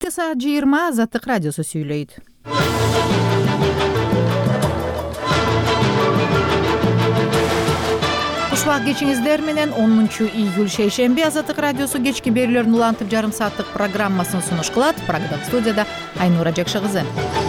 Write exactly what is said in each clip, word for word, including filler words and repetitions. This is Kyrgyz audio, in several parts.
Кечки саат жыйырма Азаттык радиосу сүйлөйт. Кушбак кечиңиздер менен онунчу июль шейшемби Азаттык радиосу кечки берүүлөрүн улантып жарым сааттык программасын сунуш кылат. Программа студияда Айнура Жакшы кызы.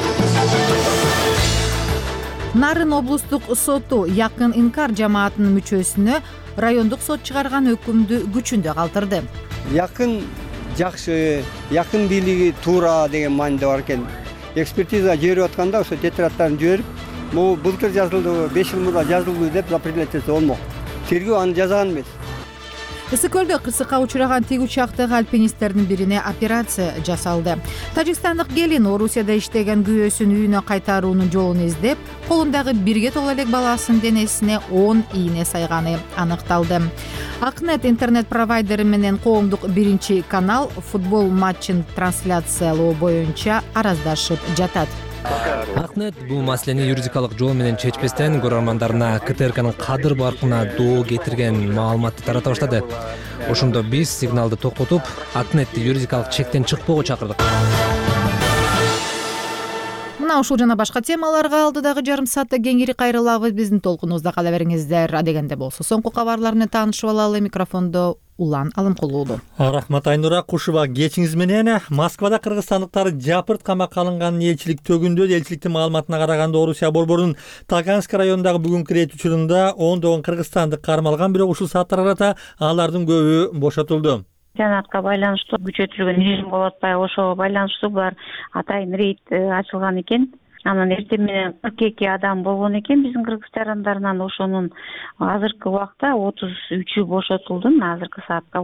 Нарын облустук соту Якын инкар жамаатынын мүчөсүнө райондук сот чыгарган өкүмдү күчүндө калтырды. Якын жакшы, якын бийлиги туура деген мааниде бар экен. Экспертиза жиберип атканда ошо тетрадтарын жиберип, могу былтыр жазылды, беш жыл мурда жазылды деп определять этсе болмок. Тергөө аны жазган эмес. Ысык көлдө кырсыкка учураган тиг учактагы альпинисттердин бирине операция жасалды. Тажикстандык келин Орусияда иштеген күйөөсүн үйүнө кайтаруунун жолун издеп, колундагы бирге толо элек баласын денесине он ийне сайганы аныкталды. Акнет интернет провайдери менен коомдук биринчи канал футбол матчын трансляциялоо боюнча араздашып жатат. Акнет бул маселени юридикалык жол менен чечпестен көрөрмандарына КТРКнын кадыр баркына доо кетирген маалыматты тарата баштады. Ошондо биз сигналды токтотуп, Акнетти юридикалык чектен чыкпоого чакырдык. Мына ушул жана башка темаларга алдыдагы жарым саатта кеңири кайрылабыз. Биздин толкунубузда кала бериңиздер. Адегенде болсо соңку кабарлар менен таанышып алалы. Микрофондо Улан Алымкулуу. Рахмат Айнура, кушубак кечиңиз менен. Москвада кыргызстандыктар жапырт камакка алынганын элчилик төгүндө. Элчиликтин маалыматына караганда Орусия борборунун Таганский районундагы бүгүнкү рейд учурунда ондогон кыргызстандык кармалган, бирок ушул сааттар арата алардын көбү бошотулду. Жанатка байланыштуу күчөтүлгөн режим болуп атпайбы, ошого байланыштуу булар атайын рейд ачылган экен. Анан эртең менен кырк эки адам болгон экен биздин кыргыз жарандарынан. Ошонун азыркы убакта отуз үчү бошотулду азыркы саатка.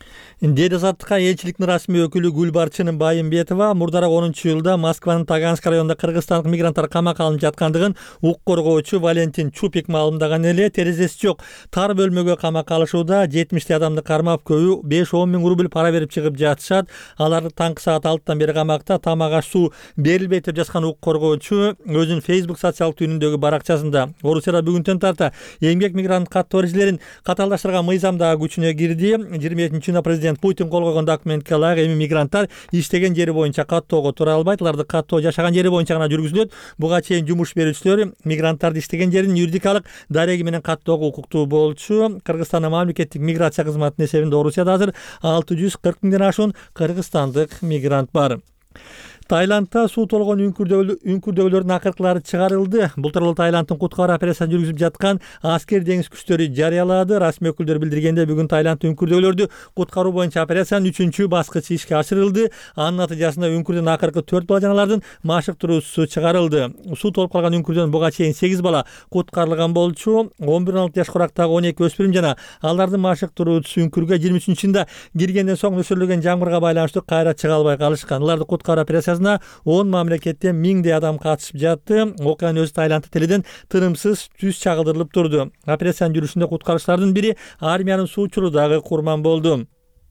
Деди Азаттыкка элчиликтин расмий өкүлү Гүлбарчын Байымбетова мурдараак онунчу жылда Москванын Таганский районунда кыргызстандык мигранттар камакка алынып жаткандыгын укук коргоочу Валентин Чупик маалымдаган эле. Терезеси жок тар бөлмөгө камакка алышууда жетимиштей адамды кармап, көбү беш он миң рубль пара берип чыгып жатышат. Алар таңкы саат алтыдан бери камакта, тамак аш суу берилбейт деп жазган укук коргоочу өзүнүн Facebook социалдык түйүнүндөгү баракчасында. Орусияда бүгүнтөн тарта эмгек мигрант каттоо эрежелерин катаалдаштырган мыйзам дагы күчүнө кирди. жыйырма экинчи июнда президент Путин кол койгон документке ылайык эми мигранттар иштеген жери боюнча каттоого тура албайт. Аларды каттоо жашаган жери боюнча гана жүргүзүлөт. Буга чейин жумуш берүүчүлөр мигранттарды иштеген жерин юридикалык дареги менен каттоого укуктуу болчу. Кыргызстандын мамлекеттик миграция кызматынын эсебинде Орусияда азыр алты жүз кырк миңден ашуун кыргызстандык мигрант бар. Таиландда суу толгон үңкүрдөгүлөрдүн акыркылары чыгарылды. Былтыр Таиланддын куткаруу операциясын жүргүзүп жаткан аскер деңиз күчтөрү жарыялады. Расмий өкүлдөр билдиргенде бүгүн Таиланд үңкүрдөгүлөрдү куткаруу боюнча операциянын үчүнчү баскычы ишке ашырылды. Анын натыйжасында үңкүрдүн акыркы төрт бала жаналардын машыктыруусу чыгарылды. Суу толуп калган үңкүрдөн буга чейин сегиз бала куткарылган болчу. он бир он алты жаш курактагы он эки өспүрүм жана алардын машыктыруусу үңкүргө жыйырма үчүнчү июнда киргенден соң нөсөрлөгөн жамгырга байланыштуу кайра чыга албай калышкан. Аларды куткаруу операциясына он мамлекеттен миңдей адам катышып жатты. Окуянын өзү Таиланд теледен тынымсыз түз чагылдырылып турду. Операциянын жүрүшүндө куткаруучулардын бири армиянын суучулу дагы курман болду.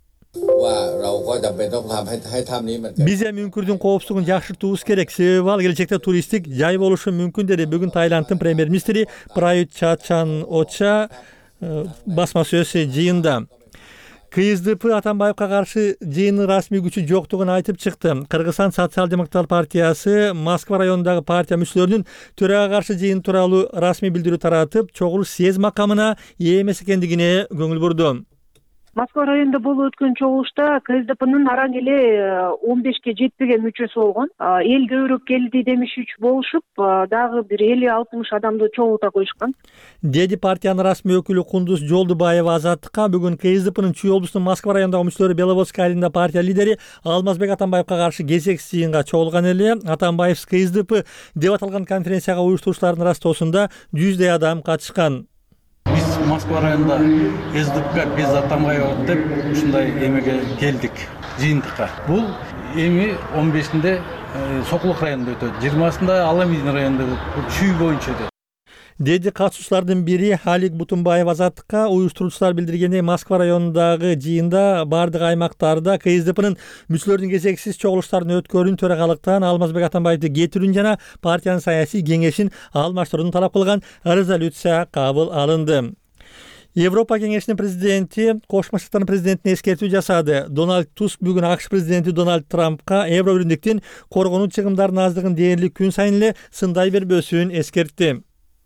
Биз эми үңкүрдүн коопсуздугун жакшыртуубуз керек. Себеби ал келечекте туристтик жай болушу мүмкүн, деди бүгүн Таиланддын премьер-министри Прают Чан-о-ча басма сөз жыйында. КСДП Атамбаевка каршы жыйындын расмий күчү жоктугун айтып чыкты. Кыргызстан социал-демократ партиясы Москва районундагы партия мүчөлөрүнүн төрага каршы жыйын тууралуу расмий билдирүү таратып, чогулуш съезд макамына ээ эмес экендигине көңүл бурду. Москва районунда болуп өткөн чогулушта КСДПнын араң эле он бешке жетпеген мүчөсү болгон. Эл көбүрөөк келди демешүүчү болушуп, дагы бир элүү алтымыш адамды чогулта коюшкан. Деди партиянын расмий өкүлү Кундуз Жолдубаева Азаттыкка. Бүгүн КСДПнын Чүй облусунун Москва районундагы мүчөлөрү Беловодская айылында партия лидери Алмазбек Атамбаевка каршы кезексиз жыйынга чогулган эле. Атамбаев КСДП деп аталган конференцияга уюштуруучулардын растоосунда жүздөй адам катышкан. Биз Москва районунда КСДПга без Атамбаева деп ушундай эмеге келдик жыйынтыкка. Бул эми он бешинде Сокулук районунда өтөт, жыйырмасында Аламидин районунда өтөт, Чүй боюнча өтөт. Деди катышуучулардын бири Алик Бутунбаев Азаттыкка. Уюштуруучулар билдиргендей, Москва районундагы жыйында бардык аймактарда КСДПнын мүчөлөрүнүн кезексиз чогулуштарын өткөрүүнү төрагалыктан Алмазбек Атамбаевди кетирүүнү жана партиянын саясий кеңешин алмаштырууну талап кылган резолюция кабыл алынды. Европа кеңешинин президенти Кошмо Штаттардын президентине эскертүү жасады. Дональд Туск бүгүн АКШ президенти Дональд Трампка Евро биримдиктин коргонуу чыгымдарынын аздыгын дээрлик күн сайын эле сындай бербөсүн эскертти.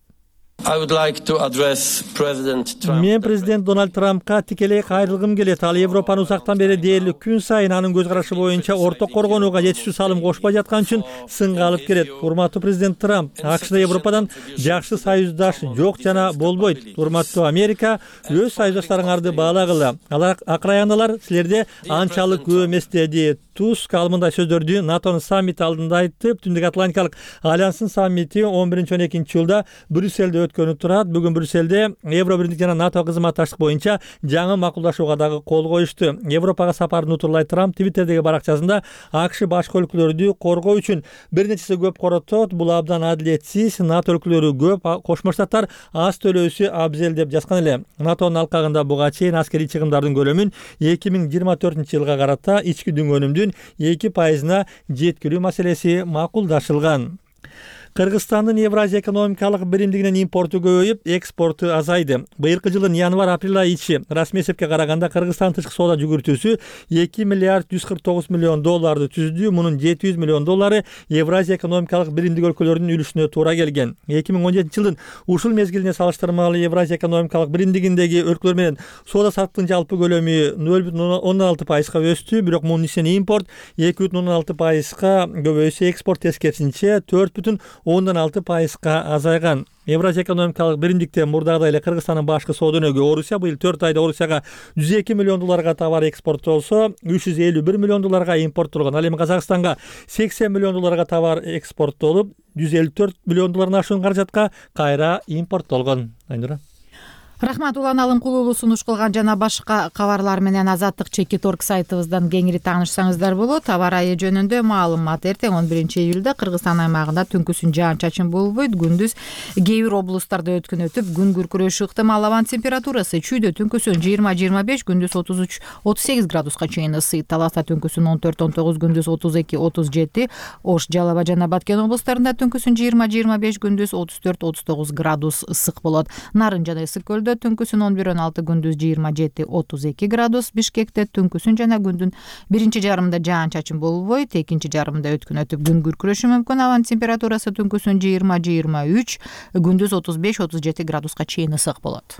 Мен президент Дональд Трампка тикелей кайрылгым келет. Ал Европаны узактан бери дээрлик күн сайын анын көз карашы боюнча орток коргонууга жетиштүү салым кошпой жаткан үчүн сынга алып келет. Урматтуу президент Трамп, АКШда Европадан жакшы союздаш жок жана болбойт. Урматтуу Америка, өз союздаштарыңарды баалагыла. Алар акраяналар силерде анчалык көп эмес деди. Туск ал мындай сөздөрдү НАТОнун саммити алдында айтып, Түндүк Атлантикалык альянстын саммити он биринчи он экинчи жылда Брюссельде өткөнү турат. Бүгүн Брюссельде Евро биримдик жана НАТО кызматташтык боюнча жаңы макулдашууга дагы кол коюшту. Европага сапарын утурлай Трамп Твиттердеги баракчасында АКШ башка өлкөлөрдү коргоо үчүн бир нечеси көп коротот, бул абдан адилетсиз, НАТО өлкөлөрү көп, Кошмо Штаттар аз төлөөсү абзел деп жазган эле. НАТОнун алкагында буга чейин аскерий чыгымдардын көлөмүн эки миң жыйырма төртүнчү жылга карата ички дүңгөнүмдүн эки пайызына жеткирүү маселеси макулдашылган. Кыргызстандын Евразия экономикалык биримдигинин импорту көбөйүп, экспорту азайды. Быйылкы жылдын январь-апрель айы ичи расмий эсепке караганда Кыргызстан тышкы соода жүгүртүүсү эки миллиард жүз кырк тогуз миллион долларды түздү. Мунун жети жүз миллион доллары Евразия экономикалык биримдик өлкөлөрүнүн үлүшүнө туура келген. эки миң он жетинчи жылдын ушул мезгилине салыштырмалуу Евразия экономикалык биримдигиндеги өлкөлөр менен соода саттыктын жалпы көлөмү нөл бүтүн ондон алты пайызга өстү, бирок мунун ичинен импорт эки бүтүн ондон алты пайызга көбөйсө, экспорт тескерисинче төрт бүтүн ондон алты пайызга азайган. Евразия экономикалык биримдикте мурдагыдай эле Кыргызстандын башкы соода өнөгү Орусия быйыл төрт айда Орусияга жүз эки миллион долларга товар экспорттолсо, үч жүз элүү бир миллион долларга импорттолгон. Ал эми Казакстанга сексен миллион долларга товар экспорттолуп, жүз элүү төрт миллион доллардан ашуун каражатка кайра импорттолгон. Айнура. Рахмат, Улан Алымкулуулу сунуш кылган жана башка кабарлар менен Азаттык чекит орг сайтыбыздан кеңири таанышсаңыздар болот. Аба ырайы жөнүндө маалымат. Эртең он биринчи июлда Кыргызстан аймагында түнкүсүн жаан-чачын болбойт, күндүз кээ бир облустарда өткөн өтүп, күн күркүрөшү ыктымал. Абанын температурасы чүйдө түнкүсүн жыйырма жыйырма беш, күндүз отуз үч отуз сегиз градуска чейин ысыйт. Таласта түнкүсүн он төрт он тогуз, күндүз отуз эки отуз жети, Ош, Жалал Абад жана Баткен облустарында түнкүсүн жыйырма жыйырма беш, күндүз отуз төрт отуз тогуз градус ысык болот. Нарын жана Ысык көлдө түнкүсүн он бир он алты, күндүз жыйырма жети отуз эки градус. Бишкекте түнкүсүн жана күндүн биринчи жарымында жаан-чачын болбойт, экинчи жарымында өткөн өтүп күн күркүрөшү мүмкүн. Абанын температурасы түнкүсүн жыйырма жыйырма үч, күндүз отуз беш отуз жети градуска чейин ысык болот.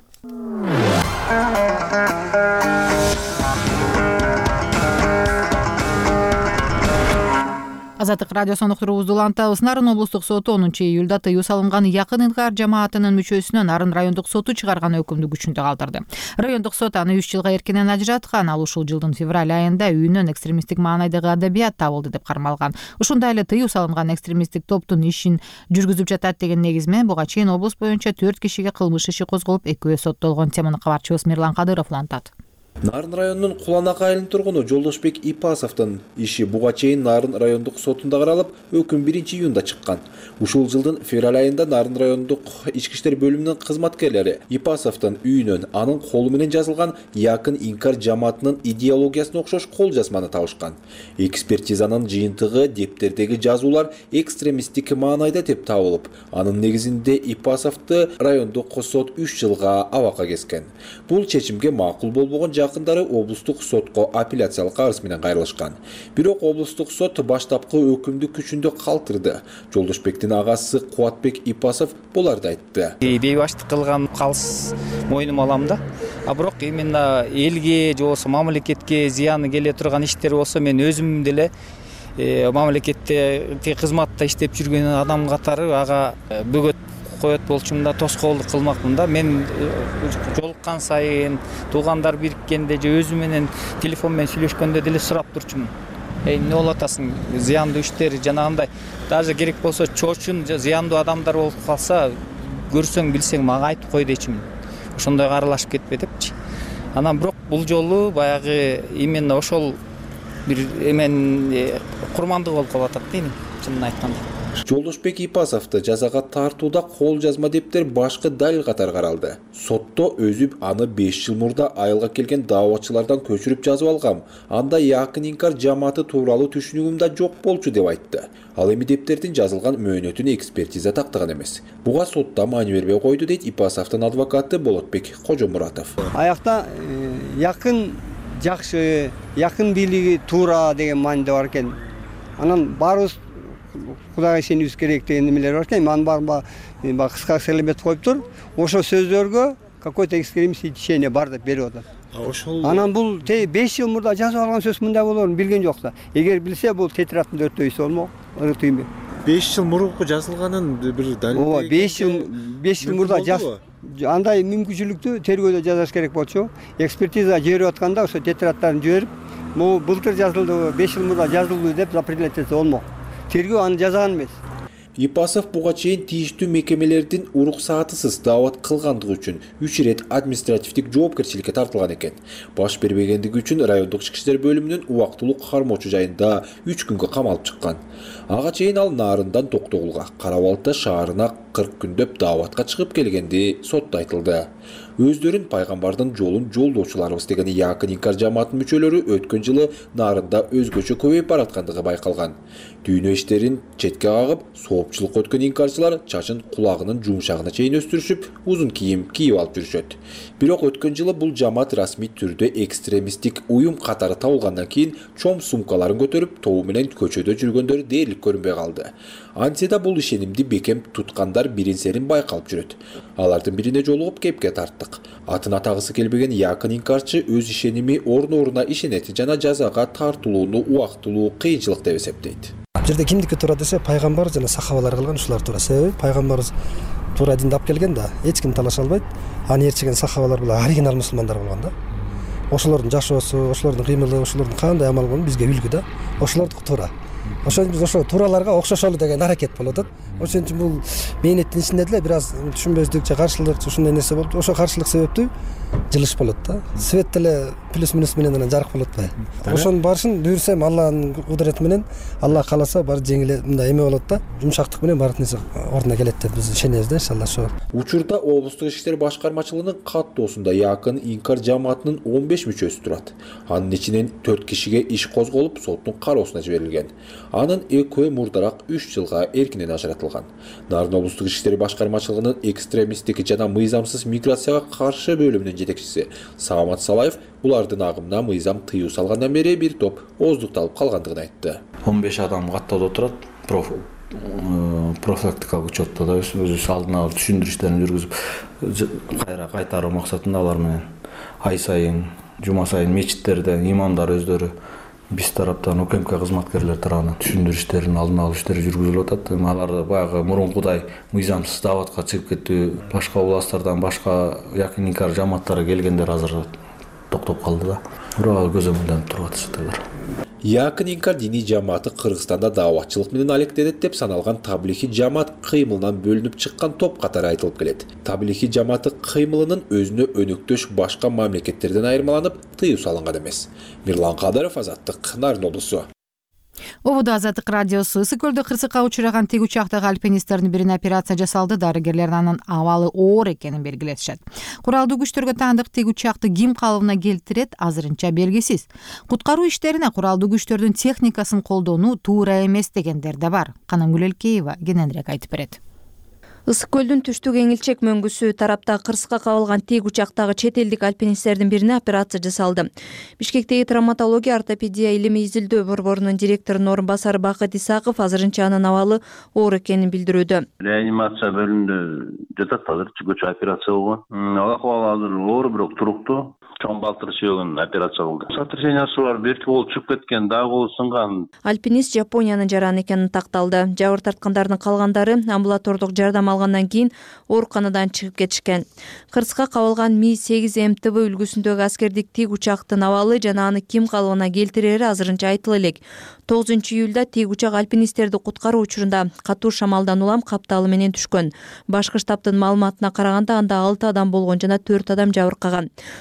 Азаттык радиосун уктуруубузду улантабыз. Нарын облустук соту онунчу июлда тыюу салынган Якын Ыңгар жамаатынын мүчөсүнө Нарын райондук соту чыгарган өкүмдү күчүндө калтырды. Райондук сот аны үч жылга эркинен ажыраткан. Ал ушул жылдын февраль айында үйүнөн экстремисттик маанайдагы адабият табылды деп кармалган. Ушундай эле тыюу салынган экстремисттик топтун ишин жүргүзүп жатат деген негиз менен буга чейин облус боюнча төрт кишиге кылмыш иши козголуп, экөө соттолгон. Теманы кабарчыбыз Мирлан Кадыров улантат. Нарын районунун Куланак айылынын тургуну Жолдошбек Ипасовдун иши буга чейин Нарын райондук сотунда каралып, өкүм биринчи июнда чыккан. Ушул жылдын февраль айында Нарын райондук ички иштер бөлүмүнүн кызматкерлери Ипасовдун үйүнөн анын колу менен жазылган Якын Ыңгар жамаатынын идеологиясына окшош кол жазманы табышкан. Экспертизанын жыйынтыгы дептердеги жазуулар экстремисттик маанайда деп табылып, анын негизинде Ипасовду райондук сот үч жылга абакка кескен. Бул чечимге макул болбогон жакындары облустук сотко апелляциялык арыз менен кайрылышкан. Бирок облустук сот баштапкы өкүмдү күчүндө калтырды. Жолдошбектин агасы Кубатбек Ипасов буларды айтты. Бейбаштык кылган калыс мойнума алам да. А бирок именно элге же болбосо мамлекетке зыяны келе турган иштер болсо мен өзүм деле мамлекетте кызматта иштеп жүргөн адам катары ага бөгөт коет болчумун да, тоскоолдук кылмакмын да. Мен жолуккан сайын туугандар бириккенде же өзү менен телефон менен сүйлөшкөндө деле сурап турчумун. Эй, эмне болуп атасың? Зыяндуу иштер жанагындай. Даже керек болсо чоочун зыяндуу адамдар болуп калса, көрсөң билсең мага айтып кой дечимин. Ошондойго аралашып кетпе депчи. Анан бирок бул жолу баягы именно ошол бир эмен курмандык болуп калып атат дейм, чынын айтканда. Жолдошбек Ипасовду жазага тартууда кол жазма дептер башкы далил катары каралды. Сотто өзүп аны беш жыл мурда айылга келген дааватчылардан көчүрүп жазып алгам. Анда якын инкар жамааты тууралуу түшүнүгүм да жок болчу деп айтты. Ал эми дептердин жазылган мөөнөтүн экспертиза тактаган эмес. Буга сотто маани бербей койду дейт Ипасовдун адвокаты Болотбек Кожомуратов. Аякта якын жакшы, якын бийлиги туура деген мааниде бар экен. Анан баарыбыз Кудайга ишенибиз керек деген немелер бар экен. Анын баарын кыска сөйлөп коюптур. Ошо сөздөргө какой-то экстремистский течение бар деп берип атат. Ошол анан бул беш жыл мурда жазып алган сөз мындай болоорун билген жок да. Эгер билсе бул тетираттын төртөөсү болмок. Ырытыйм. беш жыл мурунку жазылганын бир далил. Ооба, беш жыл беш жыл мурда жаз. Андай мүмкүнчүлүктү тергөөдө жазаш керек болчу. Экспертиза жиберип атканда ошо тетираттарын жиберип, бул былтыр жазылды, беш жыл мурда жазылды деп запрет этсе болмок. Тергөө аны жазган эмес. Ипасов буга чейин тийиштүү мекемелердин уруксаатысыз даават кылгандыгы үчүн үч ирет административдик жоопкерчиликке тартылган экен. Баш бербегендиги үчүн райондук ички иштер бөлүмүнүн убактылуу кармоочу жайында үч күнгө камалып чыккан. Ага чейин ал Нарындан Токтогулга, Кара-Балта шаарына кырк күндөп дааватка чыгып келгенди сотто айтылды. Өздөрүн пайгамбардын жолун жолдоочуларыбыз деген якын инкар жамаатынын мүчөлөрү өткөн жылы Нарында өзгөчө көбөйүп бараткандыгы байкалган. Дүйнө иштерин четке кагып, соопчулукка өткөн инкарчылар чачын кулагынын жумшагына чейин өстүрүшүп, узун кийим кийип алып жүрүшөт. Бирок өткөн жылы бул жамаат расмий түрдө экстремисттик уюм катары табылгандан кийин чоң сумкаларын көтөрүп, тобу менен көчөдө жүргөндөр дээрлик көрүнбөй калды. Антсе да бул ишенимди бекем туткандар бирин серин байкалып жүрөт. Алардын бирине жолугуп кепке тарттык. Атын атагысы келбеген якын инкарчы өз ишеними орну-ордуна ишенет жана жазага тартылууну убактылуу кыйынчылык деп эсептейт. Бул жерде кимдики туура десе, пайгамбар жана сахабалар кылган ушулар туура. Себеби пайгамбарыбыз туура динди алып келген да, эч ким талаша албайт. Аны ээрчиген сахабалар бул оригинал мусулмандар болгон да. Ошолордун жашоосу, ошолордун кыймылы, ошолордун кандай амал болгону бизге үлгү да. Ошолордуку туура. Ошон биз ошо туураларга окшошолу деген аракет болуп атат. Ошон үчүн бул мээнеттин ичинде деле бир аз түшүнбөздүк же каршылык ушундай нерсе болуп, ошо каршылык себептүү жылыш болот да. Свет деле плюс-минус менен анан жарык болот атпайбы? Ошонун баарысын буйрсам Алланын кудурети менен, Алла кааласа баары жеңил мындай эме болот да. Жумшактык менен баары нерсе ордуна келет деп биз ишенебиз да, иншалла ошо. Учурда облустук ички иштер башкармачылыгынын каттоосунда якын инкар жамаатынын он беш мүчөсү турат. Анын ичинен төрт кишиге иш козголуп, соттун кароосуна жиберилген. Анын экөө мурдарак үч жылга эркинен ажыратылган. Нарын облустук ички иштер башкармачылыгынын экстремисттик жана мыйзамсыз миграцияга каршы бөлүмүнүн жетекчиси Самат Салаев булардын агымына мыйзам тыюу салгандан бери бир топ ооздукталып калгандыгын айтты. он беш адам каттоодо турат. Профилактикалык учетто да өзүбүз алдын ала түшүндүрүштөрүн жүргүзүп кайра кайтаруу максатында алар менен ай сайын, жума сайын мечиттерде имамдар өздөрү биз тараптан УКМК кызматкерлер тарабынан түшүндүрүштөрүн алдын алуу иштери жүргүзүлүп атат. Алар баягы мурункудай мыйзамсыз дааватка чыгып кетүү, башка областтардан башка якын инкар жамааттары келгендер азыр токтоп калды да. Бирок көзөмөлдөнүп туруп атышат. Якын инкар диний жамааты Кыргызстанда дааватчылык менен алектенет деп саналган таблихи жамаат кыймылынан бөлүнүп чыккан топ катары айтылып келет. Таблихи жамааты кыймылынын өзүнө өнөктөш башка мамлекеттерден айырмаланып, тыюу салынган эмес. Мирлан Кадыров, Азаттык, Нарын облусу. Обуда Азаттык радиосу Ысык көлдө кырсыкка учураган тик учактагы альпинисттердин бирине операция жасалды. Дарыгерлер анын абалы оор экенин белгилешет. Куралдуу күчтөргө таандык тик учакты ким калыбына келтирет азырынча белгисиз. Куткаруу иштерине куралдуу күчтөрдүн техникасын колдонуу туура эмес дегендер да бар. Канамгүл Элкеева кененирээк айтып берет. Ысык көлдүн түштүк эңилчек мөңгүсү тарапта кырсыкка кабылган тик учактагы чет элдик альпинисттердин бирине операция жасалды. Бишкектеги травматология ортопедия илимий изилдөө борборунун директорунун орун басары Бакыт Исаков азырынча анын абалы оор экенин билдирүүдө. Реанимация бөлүмүндө жатат, азыр көчө операция болгон. Алла кааласа азыр оор бирок туруктуу. Чоң балтыр сүйөгүн операция кылды. Сотрясениясы бар, берки болуп чыгып кеткен, дагы колу сынган. Альпинист Жапониянын жараны экени такталды. Жабыр тарткандардын калгандары амбулатордук жардам алгандан кийин ооруканадан чыгып кетишкен. Кырсыкка кабылган Ми сегиз М Т В үлгүсүндөгү аскердик тик учактын абалы жана аны ким калыбына келтирери азырынча айтыла элек. тогузунчу июлда тик учак альпинисттерди куткаруу учурунда катуу шамалдан улам капталы менен түшкөн. Башкы штабтын маалыматына караганда анда алты адам болгон жана төрт адам жабыркаган. Курман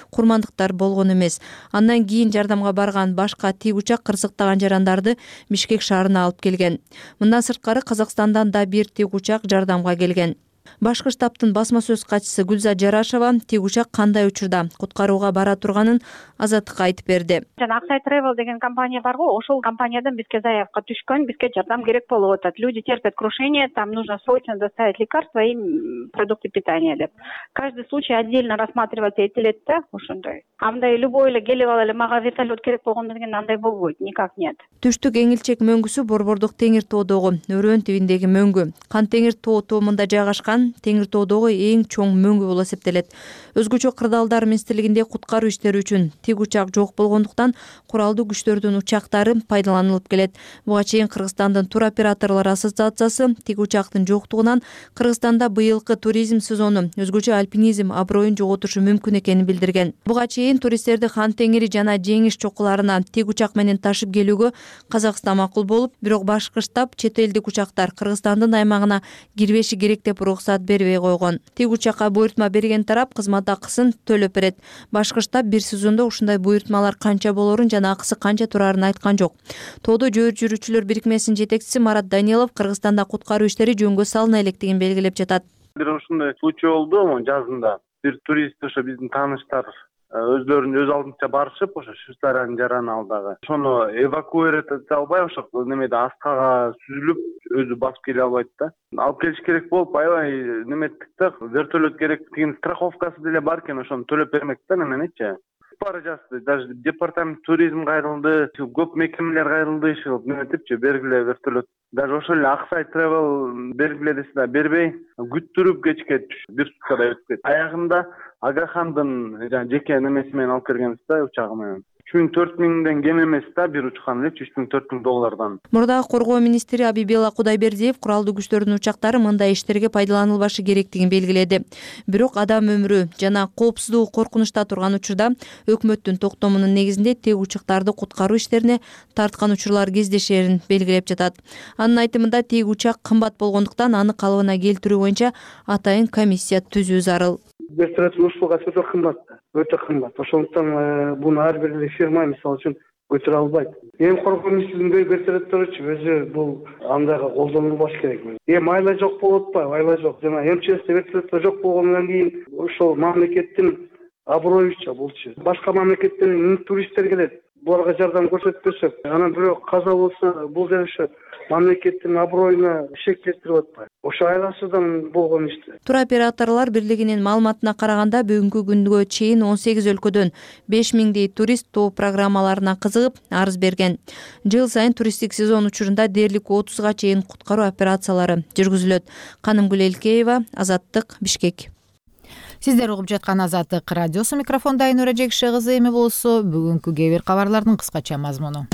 кыргызстандыктар болгон эмес. Андан кийин жардамга барган башка тигучак кырсыктаган жарандарды Бишкек шаарына алып келген. Мындан сырткары Казакстандан да бир тигучак жардамга келген. Башкы штабтын басма сөз катчысы Гүлзат Жарашева тигучак кандай учурда куткарууга бара турганын Азаттыкка айтып берди. Жана Аксай Travel деген компания бар го, ошол компаниядан бизге заявка түшкөн, бизге жардам керек болуп атат. Люди терпят крушение, там нужно срочно доставить лекарства и продукты питания деп. Каждый случай отдельно рассматриваться этилет да, ошондой. Андай любой эле келип алып эле мага вертолет керек болгондон кийин андай болбойт, никак нет. Түштүк Эңилчек мөңгүсү Борбордук теңир тоодогу өрөөн тибиндеги мөңгү. Кан теңир тоо тоомунда жайгашкан теңир тоодогу эң чоң мөңгү болуп эсептелет. Өзгөчө кырдаалдар министрлигинде куткаруу иштери үчүн тигучак жок болгондуктан куралдуу күчтөрдүн учактары пайдаланылып келет. Буга чейин Кыргызстандын тур операторлор ассоциациясы тигучактын жоктугунан Кыргызстанда быйылкы туризм сезону өзгөчө альпинизм аброюн жоготушу мүмкүн экенин билдирген. Буга чейин туристтерди Хан теңири жана Жеңиш чокуларына тигучак менен ташып келүүгө Казакстан макул болуп, бирок башкы штаб чет элдик учактар Кыргызстандын аймагына кирбеши керек деп уруксат бербей койгон. Тигучакка буйртма берген тарап кызмат акысын төлөп берет. Башкы штаб бир сезондо ушундай буйртмалар канча болорун жана акысы канча турарын айткан жок. Тоодо жөө жүрүүчүлөр бирикмесинин жетекчиси Марат Данилов Кыргызстанда куткаруу иштери жөнгө салына электигин белгилеп жатат. Бир ушундай случай болду жазында. Бир турист ошо биздин тааныштар өздөрүнүн өз алдынча барышып, ошо Швейцариянын жараны алдагы. Ошону эвакуировать эте албай, ошо немеде аскага сүзүлүп, өзү басып келе албайт да. Алып келиш керек болуп, аябай неметтик да, вертолет керек деген страховкасы деле бар экен, ошону төлөп бермек да неменечи. Бары жазды, даже департамент туризм кайрылды, көп мекемелер кайрылды, иши неметипчи, бергиле вертолет. Даже ошол эле Аксай Travel бергиле десе да бербей, күттүрүп кечке бир суткадай өтүп кетти. Аягында Агахандын жеке немеси менен алып келгенбиз да, учагы менен. үч миң төрт миңден кем эмес да, бир учкан эле үч миң төрт миң доллардан. Мурдагы коргоо министри Абибела Кудайбердиев куралдуу күчтөрдүн учактары мындай иштерге пайдаланылбашы керектигин белгиледи. Бирок адам өмүрү жана коопсуздугу коркунучта турган учурда өкмөттүн токтомунун негизинде тигучактарды куткаруу иштерине тарткан учурлар кездешерин белгилеп жатат. Анын айтымында тигучак кымбат болгондуктан аны калыбына келтирүү боюнча атайын комиссия түзүү зарыл. Вертолеттин услугасы өтө кымбат, өтө кымбат. Ошондуктан буну ар бир фирма мисалы үчүн көтөрө албайт. Эми коргоо министрлигинин вертолетторучу өзү бул андайга колдонулбаш керек. Эми айла жок болуп атпайбы? Айла жок. Жана МЧСте вертолеттор жок болгондон кийин ошол мамлекеттин аброюча булчу. Башка мамлекеттерден туристтер келет. Буларга жардам көрсөтпөсөк, анан бирок каза болсо, бул деле ошо мамлекеттин аброюна шек келтирип атпайбы? Ошо айласыздан болгон ишти. Тур операторлор бирлигинин маалыматына караганда бүгүнкү күнгө чейин он сегиз өлкөдөн беш миңдей турист тоо программаларына кызыгып арыз берген. Жыл сайын туристтик сезон учурунда дээрлик отузга чейин куткаруу операциялары жүргүзүлөт. Канымгүл Элкеева, Азаттык, Бишкек. Сиздер угуп жаткан Азаттык радиосу, микрофонда Айнура Жекши кызы. Эми болсо бүгүнкү кээ бир кабарлардын кыскача мазмуну.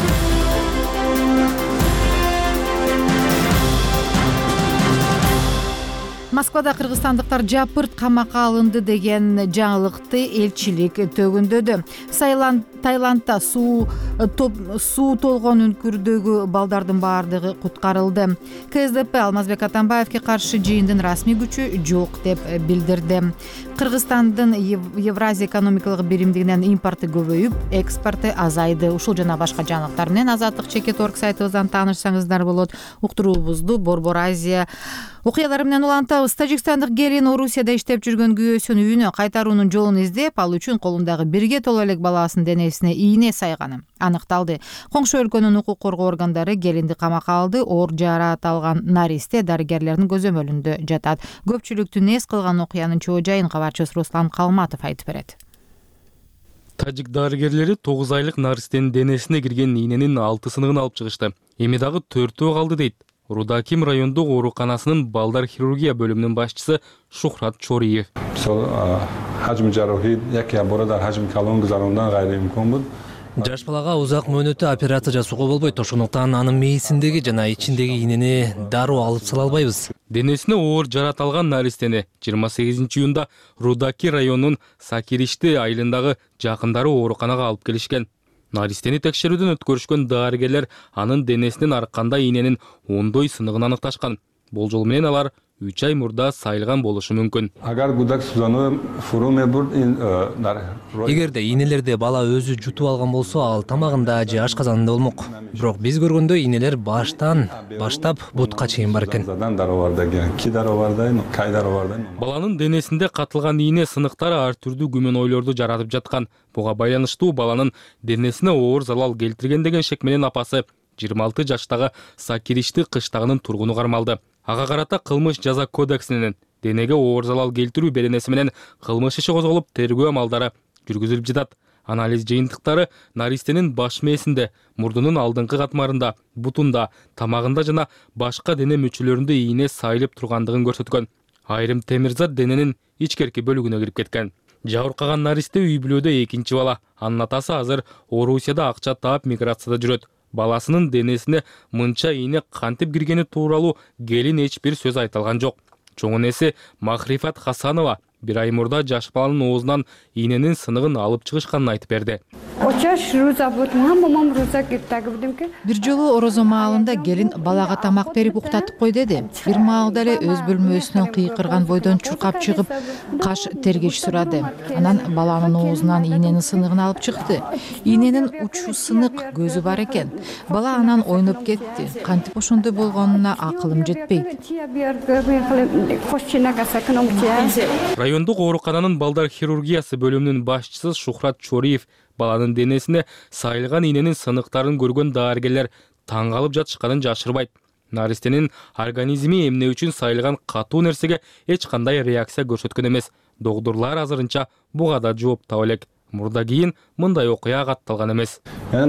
Москвада кыргызстандыктар жапырт камакка алынды деген жаңылыкты элчилик төгүндөдү. Таиландда суу суу толгон үңкүрдөгү балдардын баардыгы куткарылды. КСДП Алмазбек Атамбаевге каршы жыйындын расмий күчү жок деп билдирди. Кыргызстандын Евразия экономикалык биримдигинен импорты көбөйүп, экспорты азайды. Ушул жана башка жаңылыктар менен Азаттык чекит орг сайтыбыздан таанышсаңыздар болот. Уктуруубузду Борбор Азия окуялары менен улантабыз. Тажикстандык келин Орусияда иштеп жүргөн күйөөсүн үйүнө кайтаруунун жолун издеп, ал үчүн колундагы бирге толо элек баласынын денесине ийне сайганы аныкталды. Коңшу өлкөнүн укук коргоо органдары келинди камакка алды. Оор жараат алган наристе дарыгерлердин көзөмөлүндө жатат. Көпчүлүктү нес кылган окуянын чоо жайын кабарчыбыз Руслан Калматов айтып берет. Тажик дарыгерлери тогуз айлык наристенин денесине кирген ийненин алты сыныгын алып чыгышты. Эми дагы төртөө калды дейт Рудаким райондук ооруканасынын балдар хирургия бөлүмүнүн башчысы Шухрат Чориев. Жаш балага узак мөөнөттө операция жасоого болбойт, ошондуктан анын мээсиндеги жана ичиндеги ийнени дароо алып сала албайбыз. Денесине оор жараат алган наристени жыйырма сегизинчи июнда Рудаки районунун Сакиришти айылындагы жакындары ооруканага алып келишкен. Наристени текшерүүдөн өткөрүшкөн дарыгерлер анын денесинин арканда ийненин ондой сыныгын аныкташкан. Болжол менен алар үч ай мурда сайылган болушу мүмкүн. Эгерде ийнелерди бала өзү жутуп алган болсо, ал тамагында же ашказанында болмок. Бирок биз көргөндө ийнелер баштан баштап бутка чейин бар экен. Баланын денесинде катылган ийне сыныктары ар түрдүү күмөн ойлорду жаратып жаткан. Буга байланыштуу баланын денесине оор залал келтирген деген шек менен апасы жыйырма алты жаштагы Сакиришти кыштагынын тургуну кармалды. Ага карата кылмыш жаза кодексинин денеге оор залал келтирүү беренеси менен кылмыш иши козголуп, тергөө амалдары жүргүзүлүп жатат. Анализ жыйынтыктары наристенин баш мээсинде, мурдунун алдыңкы катмарында, бутунда, тамагында жана башка дене мүчөлөрүндө ийне сайылып тургандыгын көрсөткөн. Айрым темирзат дененин ичкерки бөлүгүнө кирип кеткен. Жабыркаган наристе үй бүлөдө экинчи бала. Анын атасы азыр Орусияда акча таап миграцияда жүрөт. Баласынын денесине мынча ийне кантип киргени тууралуу келин эч бир сөз айта алган жок. Чоң энеси Махрифат Хасанова бир ай мурда жаш баланын оозунанийненин сыныгын алып чыгышканын айтып берди. Бир жолу орозо маалында келин балага тамак берип уктатып кой деди. Бир маалда эле өз бөлмөсүнөн кыйкырган бойдон чуркап чыгып, каш тергеч сурады. Анан баланын оозунанийненин сыныгын алып чыкты.Ийненин учу сынык, көзү бар экен. Бала анан ойноп кетти. Кантип ошондой болгонуна акылым жетпейт. Райондук оорукананын балдар хирургиясы бөлүмүнүн башчысы Шухрат Чориев баланын денесине сайылганийненин сыныктарын көргөн дарыгерлер таң калып жатышканын жашырбайт. Наристенин организми эмне үчүн сайылган катуу нерсеге эч кандай реакция көрсөткөн эмес. Докторлор азырынча буга да жооп таба элек. Мурда кийин мындай окуя катталган эмес.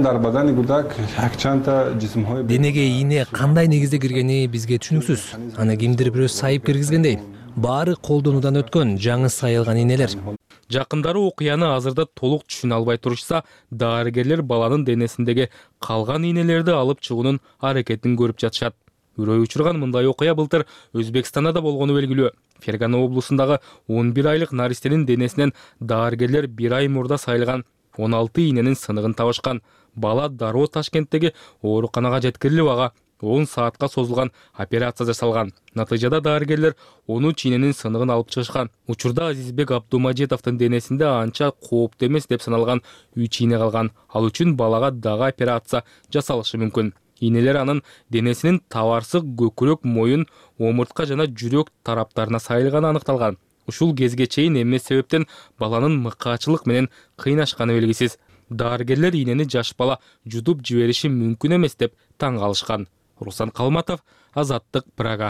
Денеге ийне кандай негизде киргени бизге түшүнүксүз. Аны кимдир бирөө сайып киргизгендей. Баары колдонуудан өткөн жаңы сайылганийнелер. Жакындары окуяны азырда толук түшүнө албай турушса, дарыгерлер баланын денесиндеги калганийнелерди алып чыгуунун аракетин көрүп жатышат. Үрөй учурган мындай окуя былтыр Өзбекстанда да болгону белгилүү. Фергана облусундагы он бир айлык наристенин денесинен дарыгерлер бир ай мурда сайылган он алтыийненин сыныгын табышкан. Бала дароо Ташкенттеги ооруканага жеткирилип, ага он саатка созулган операция жасалган. Натыйжада дарыгерлер он үчийненин сыныгын алып чыгышкан. Учурда Азизбек Абдумажитовдун денесинде анча кооптуу эмес деп саналган үч ийне калган. Ал үчүн балага дагы операция жасалышы мүмкүн.Ийнелер анын денесинин табарсык, көкүрөк, моюн, омуртка жана жүрөк тараптарына сайылганы аныкталган. Ушул кезге чейин эмне себептен баланын мыкаачылык менен кыйнашканы белгисиз. Дарыгерлерийнени жаш бала жутуп жибериши мүмкүн эмес деп таң калышкан. Руслан Калматов, Азаттык, Прага.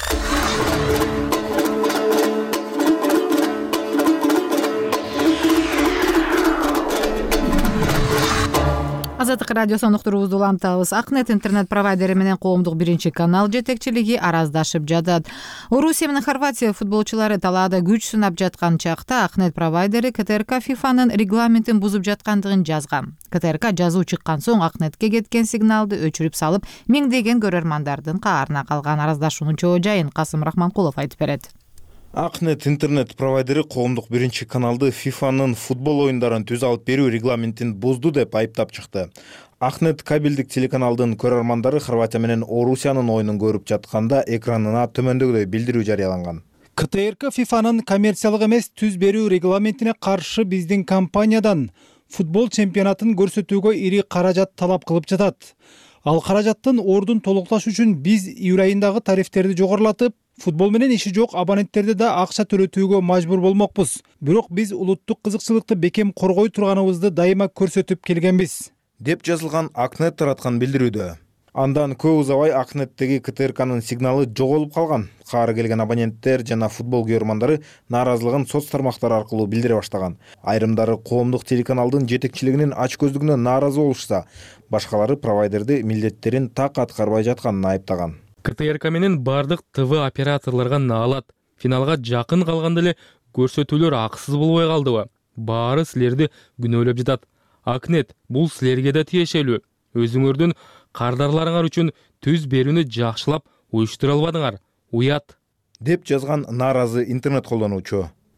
Азаттык радиосунун уктуруубузду улантабыз. Акнет интернет провайдери менен коомдук биринчи канал жетекчилиги араздашып жатат. Орусия менен Хорватия футболчулары талаада күч сынап жаткан чакта Акнет провайдери КТРК ФИФАнын регламентин бузуп жаткандыгын жазган. КТРК жазуу чыккан соң Акнетке кеткен сигналды өчүрүп салып, миңдеген көрөрмандардын каарына калган. Араздашуунун чоо жайын Касым Рахманкулов айтып берет. Акнет интернет провайдери коомдук биринчи каналды ФИФАнын футбол оюндарын түз алып берүү регламентин бузду деп айыптап чыкты. Акнет кабелдик телеканалдын көрөрмандары Хорватия менен Орусиянын оюнун көрүп жатканда экранына төмөндөгүдөй билдирүү жарыяланган. КТРК ФИФАнын коммерциялык эмес түз берүү регламентине каршы биздин компаниядан футбол чемпионатын көрсөтүүгө ири каражат талап кылып жатат. Ал каражаттын ордун толукташ үчүн биз июль айындагы тарифтерди жогорулатып, футбол менен иши жок абоненттерди да акча төлөтүүгө мажбур болмокпуз. Бирок биз улуттук кызыкчылыкты бекем коргой турганыбызды дайыма көрсөтүп келгенбиз, деп жазылган Акнет тараткан билдирүүдө. Андан көп узабай Акнеттеги КТРКнын сигналы жоголуп калган. Каары келген абоненттер жана футбол көрөрмандары нааразылыгын соц тармактар аркылуу билдире баштаган. Айрымдары коомдук телеканалдын жетекчилигинин ачкөздүгүнө нааразы болушса, башкалары провайдерди милдеттерин так аткарбай жатканын айыптаган. КТРК менен бардык ТВ операторлорго наалат. Финалга жакын калганда эле көрсөтүүлөр акысыз болбой калдыбы? Баары силерди күнөөлөп жатат. Акнет, бул силерге да тиешелүү. Өзүңөрдүн кардарларыңар үчүн түз берүүнү жакшылап уюштура албадыңар. Уят, деп жазган нааразы интернет колдонуучу.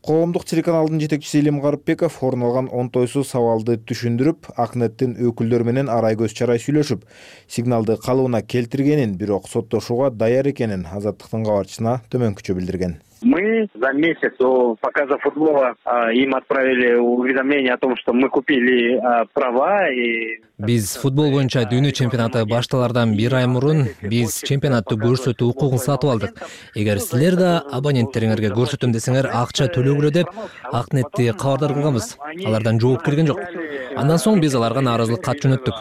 Коомдук телеканалдын жетекчиси Илим Карыпбеков орун алган онтойсуз сабалды түшүндүрүп, Акнеттин өкүлдөрү менен арай көз чарай сүйлөшүп, сигналды калыбына келтиргенин, бирок соттошууга даяр экенин Азаттыктын кабарчысына төмөнкүчө билдирген. Мы за месяц до показа футбола им отправили уведомление о том, что мы купили права и Биз футбол боюнча дүйнө чемпионаты башталардан бир ай мурун биз чемпионатты көрсөтүү укугун сатып алдык. Эгер силер да абоненттериңерге көрсөтөм десеңер, акча төлөгүлө деп Акнетти кабардар кылганбыз. Алардан жооп келген жок. Андан соң биз аларга нааразылык кат жөнөттүк.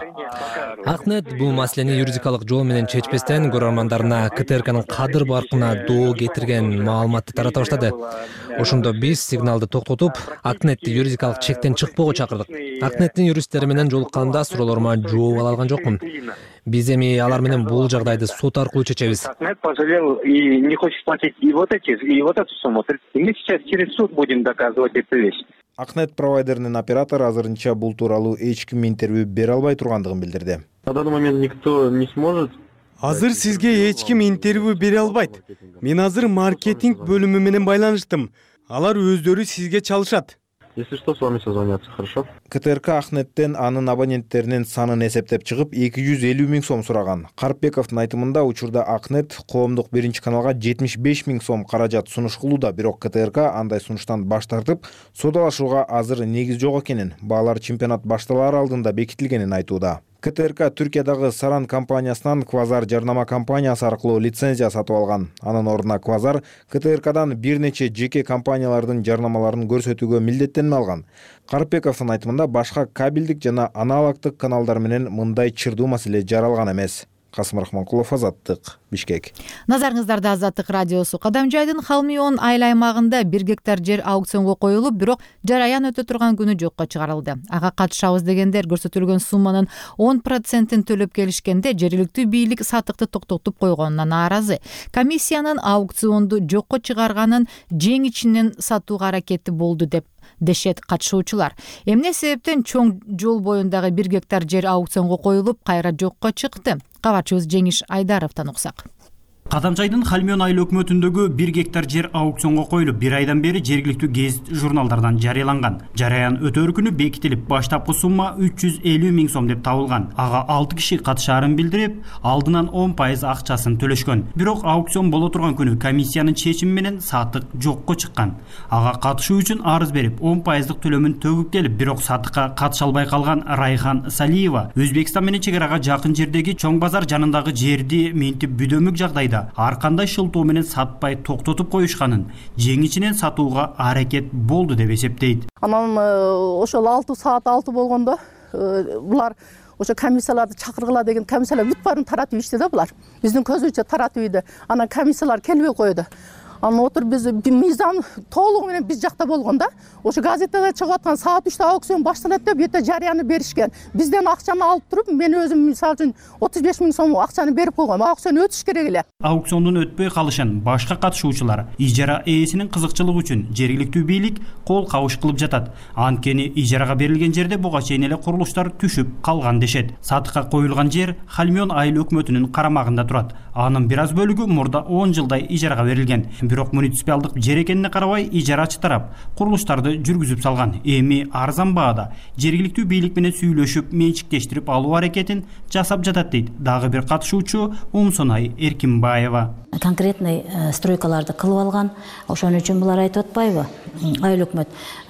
Акнет бул маселени юридикалык жол менен чечпестен көрөрмандарына КТРКнын кадыр баркына доо кетирген маалыматты тарата баштады. Ошондо биз сигналды токтотуп, Акнетти юридикалык чектен чыкпоого чакырдык. Акнеттин юристтери менен жолукканда суроолорума жооп ала алган жокмун. Биз эми алар менен бул жагдайды сот аркылуу чечебиз. Акнет пожалел и не хочет платить и вот эти, и вот эту сумму. И мы сейчас через суд будем доказывать эту вещь. Акнет провайдеринин оператору азырынча бул тууралуу эч ким интервью бере албай тургандыгын билдирди. На данный момент никто не сможет. Азыр сизге эч ким интервью бере албайт. Мен азыр маркетинг бөлүмү менен байланыштым. Алар өздөрү сизге чалышат. Если что, с вами созвонятся, хорошо? КТРК Акнеттен анын абоненттеринин санын эсептеп чыгып эки жүз элүү миң сом сураган. Карыпбековдун айтымында учурда Акнет коомдук биринчи каналга жетимиш беш миң сом каражат сунуш кылууда, бирок КТРК андай сунуштан баш тартып, содалашууга азыр негиз жок экенин, баалар чемпионат башталаар алдында бекитилгенин айтууда. КТРК Түркиядагы Саран компаниясынан Квазар жарнама компаниясы аркылуу лицензия сатып алган. Анын ордуна Квазар КТРКдан бир нече жеке компаниялардын жарнамаларын көрсөтүүгө милдеттенме алган. Карыпбековдун айтымында башка кабелдик жана аналогдук каналдар менен мындай чырдуу маселе жаралган эмес. Касым Рахманкулов, Азаттык, Бишкек. Назарыңыздарда Азаттык радиосу. Кадамжайдын Халмион айыл аймагында бир гектар жер аукционго коюлуп, бирок жараян өтө турган күнү жокко чыгарылды. Ага катышабыз дегендер көрсөтүлгөн сумманын он процентин төлөп келишкенде жергиликтүү бийлик сатыкты токтотуп койгонуна нааразы. Комиссиянын аукционду жокко чыгарганын жеңичинен сатууга аракети болду деп дешет катышуучулар. Эмне себептен чоң жол боюндагы бир гектар жер аукционго коюлуп, кайра жокко чыкты? Кабарчыбыз Жеңиш Айдаровдон уксак. Кадамжайдын Халмион айыл өкмөтүндөгү бир гектар жер аукционго коюлуп, бир айдан бери жергиликтүү гезит журналдардан жарыяланган. Жараян өтөр күнү бекитилип, баштапкы сумма үч жүз элүү миң сом деп табылган. Ага алты киши катышаарын билдирип, алдынан он пайыз акчасын төлөшкөн. Бирок аукцион боло турган күнү комиссиянын чечими менен сатык жокко чыккан. Ага катышуу үчүн арыз берип, он пайыздык төлөмүн төгүп келип, бирок сатыкка катыша албай калган Райхан Салиева Өзбекстан менен чек арага жакын жердеги Чоң базар жанындагы жерди минтип бүдөмүк жагдайда ар кандай шылтоо менен сатпай токтотуп коюшканын, жеңичинен сатууга аракет болду деп эсептейт. Анан ошол алты саат алты болгондо булар ошо комиссияларды чакыргыла деген комиссиялар бүт баарын таратып ишти да булар. Биздин көзүбүзчө таратып үйдө. Анан комиссиялар келбей койду. Анан отур биз мыйзам толугу менен биз жакта болгон да. Ошо газетада чыгып аткан саат үчтө аукцион башталат деп өтө жарыяны беришкен. Бизден акчаны алып туруп, мен өзүм мисалы үчүн отуз беш миң сом акчаны берип койгом. Аукцион өтүш керек эле. Аукциондун өтпөй калышын башка катышуучулар ижара ээсинин кызыкчылыгы үчүн жергиликтүү бийлик кол кабыш кылып жатат. Анткени ижарага берилген жерде буга чейин эле курулуштар түшүп калган дешет. Сатыкка коюлган жер Халмион айыл өкмөтүнүн карамагында турат. Анын бир аз бөлүгү мурда он жылдай ижарага берилген. Бирок муниципалдык жер экенине карабай ижарачы тарап курулуштарды жүргүзүп салган. Эми арзан баада жергиликтүү бийлик менен сүйлөшүп менчиктештирип алуу аракетин жасап жатат дейт дагы бир катышуучу Умсонай Эркинбаева. Конкретный стройкаларды кылып алган. Ошон үчүн булар айтып атпайбы? Айыл өкмөт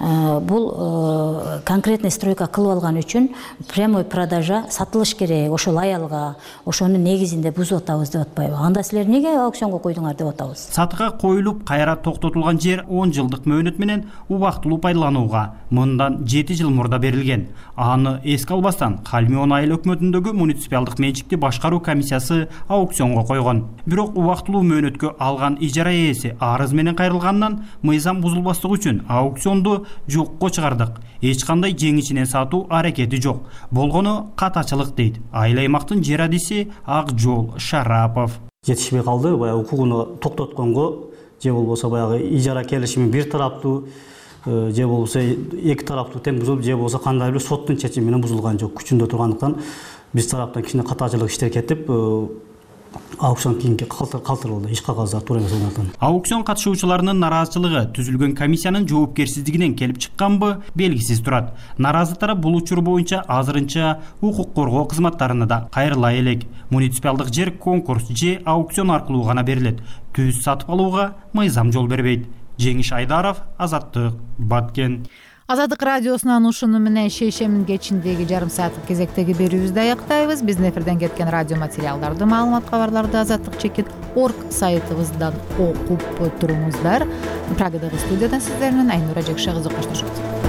бул конкретный стройка кылып алган үчүн прямой продажа сатылыш керек. Ошол аялга, ошонун негизинде бузуп атабыз деп атпайбы? Анда силер эмнеге аукционго койдуңар деп атабыз. Сатыкка коюлуп, кайра токтотулган жер он жылдык мөөнөт менен убактылуу пайдаланууга мындан жети жыл мурда берилген. Аны эске албастан Халмион айыл өкмөтүндөгү муниципалдык менчикти башкаруу комиссиясы аукционго койгон. Бирок убактылуу мөөнөткө алган ижара ээси арыз менен кайрылгандан мыйзам бузулбастыгы үчүн аукционду жокко чыгардык. Эч кандай жеңичинен сатуу аракети жок. Болгону катачылык дейт айыл аймактын жер адиси Акжол Шарапов. Жетишпей калды, баягы укугуну токтотконго, же болбосо баягы ижара келишими бир тараптуу, же болбосо эки тараптуу тең бузулуп, же болбосо кандай бир соттун чечими менен бузулган жок. Күчүндө тургандыктан биз тараптан кичине катачылык иштер кетип, аукцион кийинки калтырылды иш кагаздар туура эмес болгондуктан. Аукцион катышуучуларынын нааразычылыгы түзүлгөн комиссиянын жоопкерсиздигинен келип чыкканбы белгисиз турат. Нааразы тарап бул учур боюнча азырынча укук коргоо кызматтарына да кайрыла элек. Муниципалдык жер конкурс же аукцион аркылуу гана берилет. Түз сатып алууга мыйзам жол бербейт. Жеңиш Айдаров, Азаттык, Баткен. Азаттык радиосунан ушуну менен шейшемдин кечиндеги жарым сааттык кезектеги берүүбүздү аяктайбыз. Биздин эфирден кеткен радио материалдарды, маалымат кабарларды азаттык чекит орг сайтыбыздан окуп туруңуздар. Прагадагы студиядан сиздер менен Айнура Жекше кызы коштошот.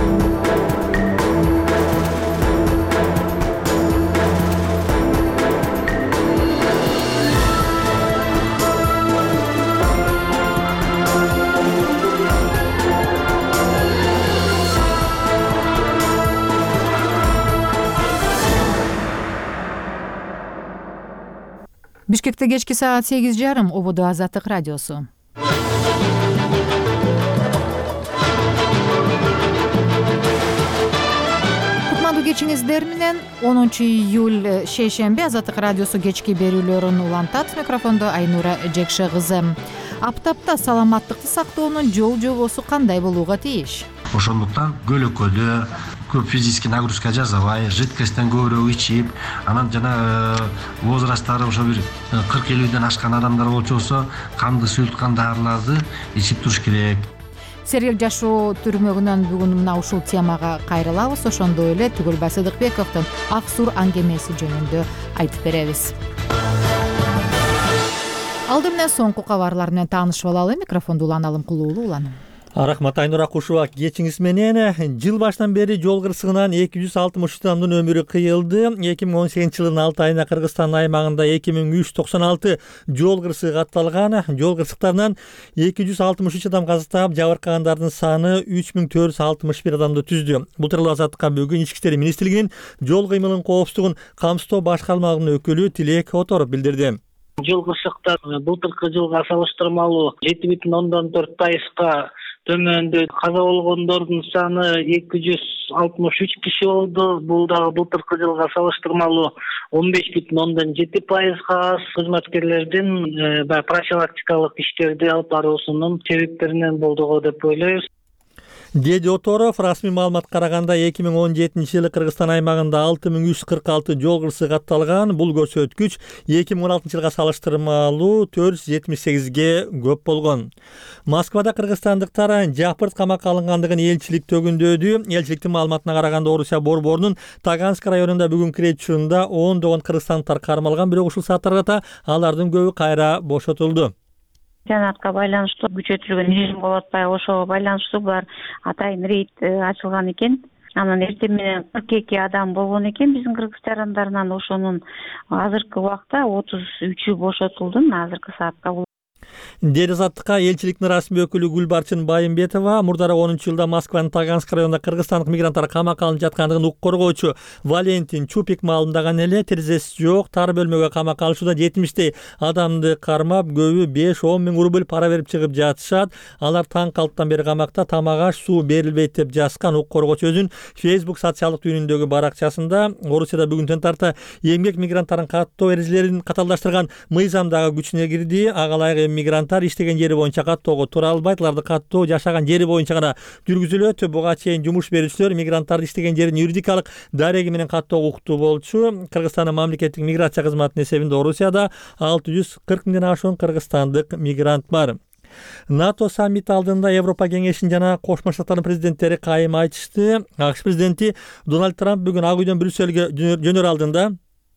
Бишкекте кечки саат сегиз жарым, ободо Азаттык радиосу. Кутмандуу кечиңиздер менен онунчу июль шейшемби Азаттык радиосу кечки берүүлөрүн улантат. Микрофондо Айнура Жекше кызы. Аптапта саламаттыкты сактоонун жол жобосу кандай болууга тийиш? Ошондуктан көлөкөдө көп физический нагрузка жасабай, жидкостьтен көбүрөөк ичип, анан жана возрасттары ошо бир кырк элүүдөн ашкан адамдар болчусо, канды суйулткан дарыларды ичип туруш керек. Серел жашоо түрмөгүнөн бүгүн мына ушул темага кайрылабыз. Ошондой эле Түгөлбай Сыдыкбековдун Ак Сур аңгемеси жөнүндө айтып беребиз. Алды менен соңку кабарлар менен таанышып алалы. Микрофонду уланалым Кулуулу улан. Рахмат Айнура Кушуба, кечиңиз менен. Жыл баштан бери жол кырсыгынан эки жүз алтымыш үч адамдын өмүрү кыйылды. эки миң он сегизинчи жылдын алты айында Кыргызстан аймагында эки миң үч жүз токсон алты жол кырсыгы катталган. Жол кырсыктарынан эки жүз алтымыш үч адам каза таап, жабыркагандардын саны үч миң төрт жүз алтымыш бир адамды түздү. Бул тууралуу Азаттыкка бүгүн Ички иштер министрлигинин жол кыймылынын коопсуздугун камсыздоо башкармалыгынын өкүлү Тилек Оторов билдирди. Жол кырсыктар былтыркы жылга салыштырмалуу жети бүтүн ондон төрт пайызга төмөндө. Каза болгондордун саны эки жүз алтымыш үч киши болду. Бул дагы былтыркы жылга салыштырмалуу он беш бүтүн ондон жети пайызга аз. Кызматкерлердин профилактикалык иштерди алып баруусунун себептеринен болду деп ойлойбуз. Деди Оторов, расмий маалыматка караганда эки миң он жетинчи жылы Кыргызстан аймагында алты миң үч жүз кырк алты жол кырсыгы катталган. Бул көрсөткүч эки миң он алтынчы жылга салыштырмалуу төрт жүз жетимиш сегизге көп болгон. Москвада кыргызстандыктар жапырт камакка алынгандыгын элчилик төгүндөдү. Элчиликтин маалыматына караганда Орусия борборунун Таганск районунда бүгүн кирет учурунда ондогон кыргызстандыктар кармалган, бирок ушул сааттарда алардын көбү кайра бошотулду. Жанатка байланыштуу күчөтүлгөн режим болуп атпайбы, ошого байланыштуу булар атайын рейд ачылган экен. Анан эртең менен кырк эки адам болгон экен биздин кыргыз жарандарынан. Ошонун азыркы убакта отуз үчү бошотулду азыркы саатка. Деди Азаттыкка элчиликтин расмий өкүлү Гүлбарчын Байымбетова мурдары онунчу жылда Москванын Таганск районунда кыргызстандык мигранттар камакка алынып жаткандыгын укук коргоочу Валентин Чупик маалымдаган эле. Терезеси жок тар бөлмөгө камакка алышууда жетимиштей адамды кармап, көбү беш он миң рубль пара берип чыгып жатышат. Алар таң калыптан бери камакта, тамак аш, суу берилбейт деп жазган укук коргоочу өзүнүн Facebook социалдык түйүнүндөгү баракчасында. Орусияда бүгүнтөн тарта эмгек мигранттарын каттоо эрежелерин каталдаштырган мыйзам дагы күчүнө кирди. Ага ылайык мигранттар иштеген жери боюнча каттоого тура албайт. Аларды каттоо жашаган жери боюнча гана жүргүзүлөт. Буга чейин жумуш берүүчүлөр мигранттарды иштеген жерин юридикалык дареги менен каттоого укуктуу болчу. Кыргызстандын мамлекеттик миграция кызматынын эсебинде Орусияда алты жүз кырк миңден ашуун кыргызстандык мигрант бар. НАТО саммити алдында Европа кеңешинин жана Кошмо Штаттардын президенттери кайым айтышты. АКШ президенти Дональд Трамп бүгүн Ак үйдөн Брюссельге жөнөр алдында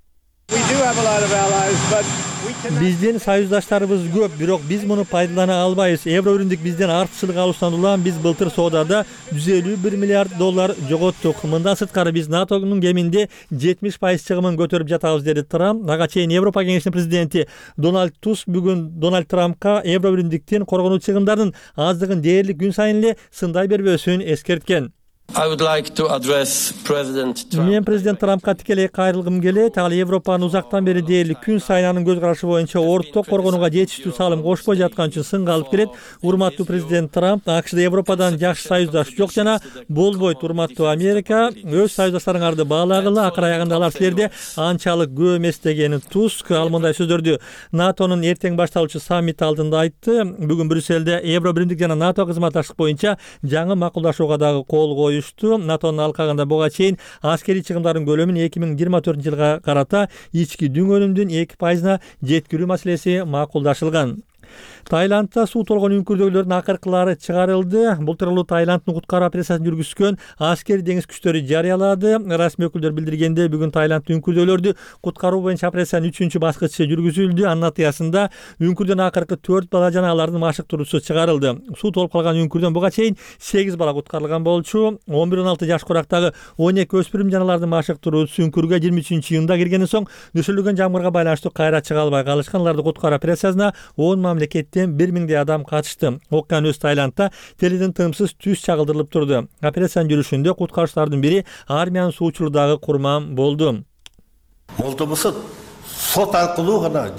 биздин союздаштарыбыз көп, бирок биз муну пайдалана албайбыз. Евро өрүндүк бизден артыкчылык алуусунан улам биз былтыр соодада жүз элүү бир миллиард доллар жоготтук. Мындан сырткары биз НАТОнун кеминде жетимиш пайыз чыгымын көтөрүп жатабыз, деди Трамп. Ага чейин Европа кеңешинин президенти Дональд Туск бүгүн Дональд Трампка евро өрүндүктүн коргонуу чыгымдарынын аздыгын дээрлик күн сайын эле сындай бербөөсүн эскерткен. мен президент Трампка тикелей кайрылгым келет. Ал Европанын узактан бери дээрлик күн сайын анын көз карашы боюнча орток коргонууга жетиштүү салым кошпой жаткан үчүн сынга алып келет. Урматтуу президент Трамп, АКШда Европадан жакшы союздаш жок жана болбойт. Урматтуу Америка, өз союздаштарыңарды баалагыла, акыр аягында алар силерде анчалык көп эмес дегени Туск. Ал мындай сөздөрдү НАТОнун эртең башталуучу саммит алдында айтты. Бүгүн Брюсселде Евро биримдик жана НАТО кызматташтык боюнча жаңы макулдашууга дагы кол коюшту. НАТОнун алкагында буга чейин аскерий чыгымдардын көлөмүн эки миң жыйырма төртүнчү жылга карата ички дүң өнүмдүн эки пайызына жеткирүү маселеси макулдашылган. Таиландда суу толгон үңкүрдөгүлөрдүн акыркылары чыгарылды. Бул тууралуу Таиланддын куткаруу операциясын жүргүзгөн аскери деңиз күчтөрү жарыялады. Расмий өкүлдөр билдиргенде, бүгүн Таиланддын үңкүрдөгүлөрдү куткаруу боюнча операциянын үчүнчү баскычы жүргүзүлдү. Анын натыйжасында үңкүрдөн акыркы төрт бала жана алардын машыктыруусу чыгарылды. Суу толуп калган үңкүрдөн буга чейин сегиз бала куткарылган болчу. он бир он алты жаш курактагы он эки өспүрүм жана алардын машыктыруусу үңкүргө жыйырма үчүнчү июнда киргенден соң нөсөрлөгөн жамгырга байланыштуу кайра чыга албай калышкан. Аларды куткаруу операциясына он мамлекеттен бир миңдей адам катышты. Окуян өз Таиландда теледен тыымсыз түз чагылдырылып турду. Операциянын жүрүшүндө куткаруучулардын бири армиянын суучулудагы курман болду. Молдомусу сот аркылуу гана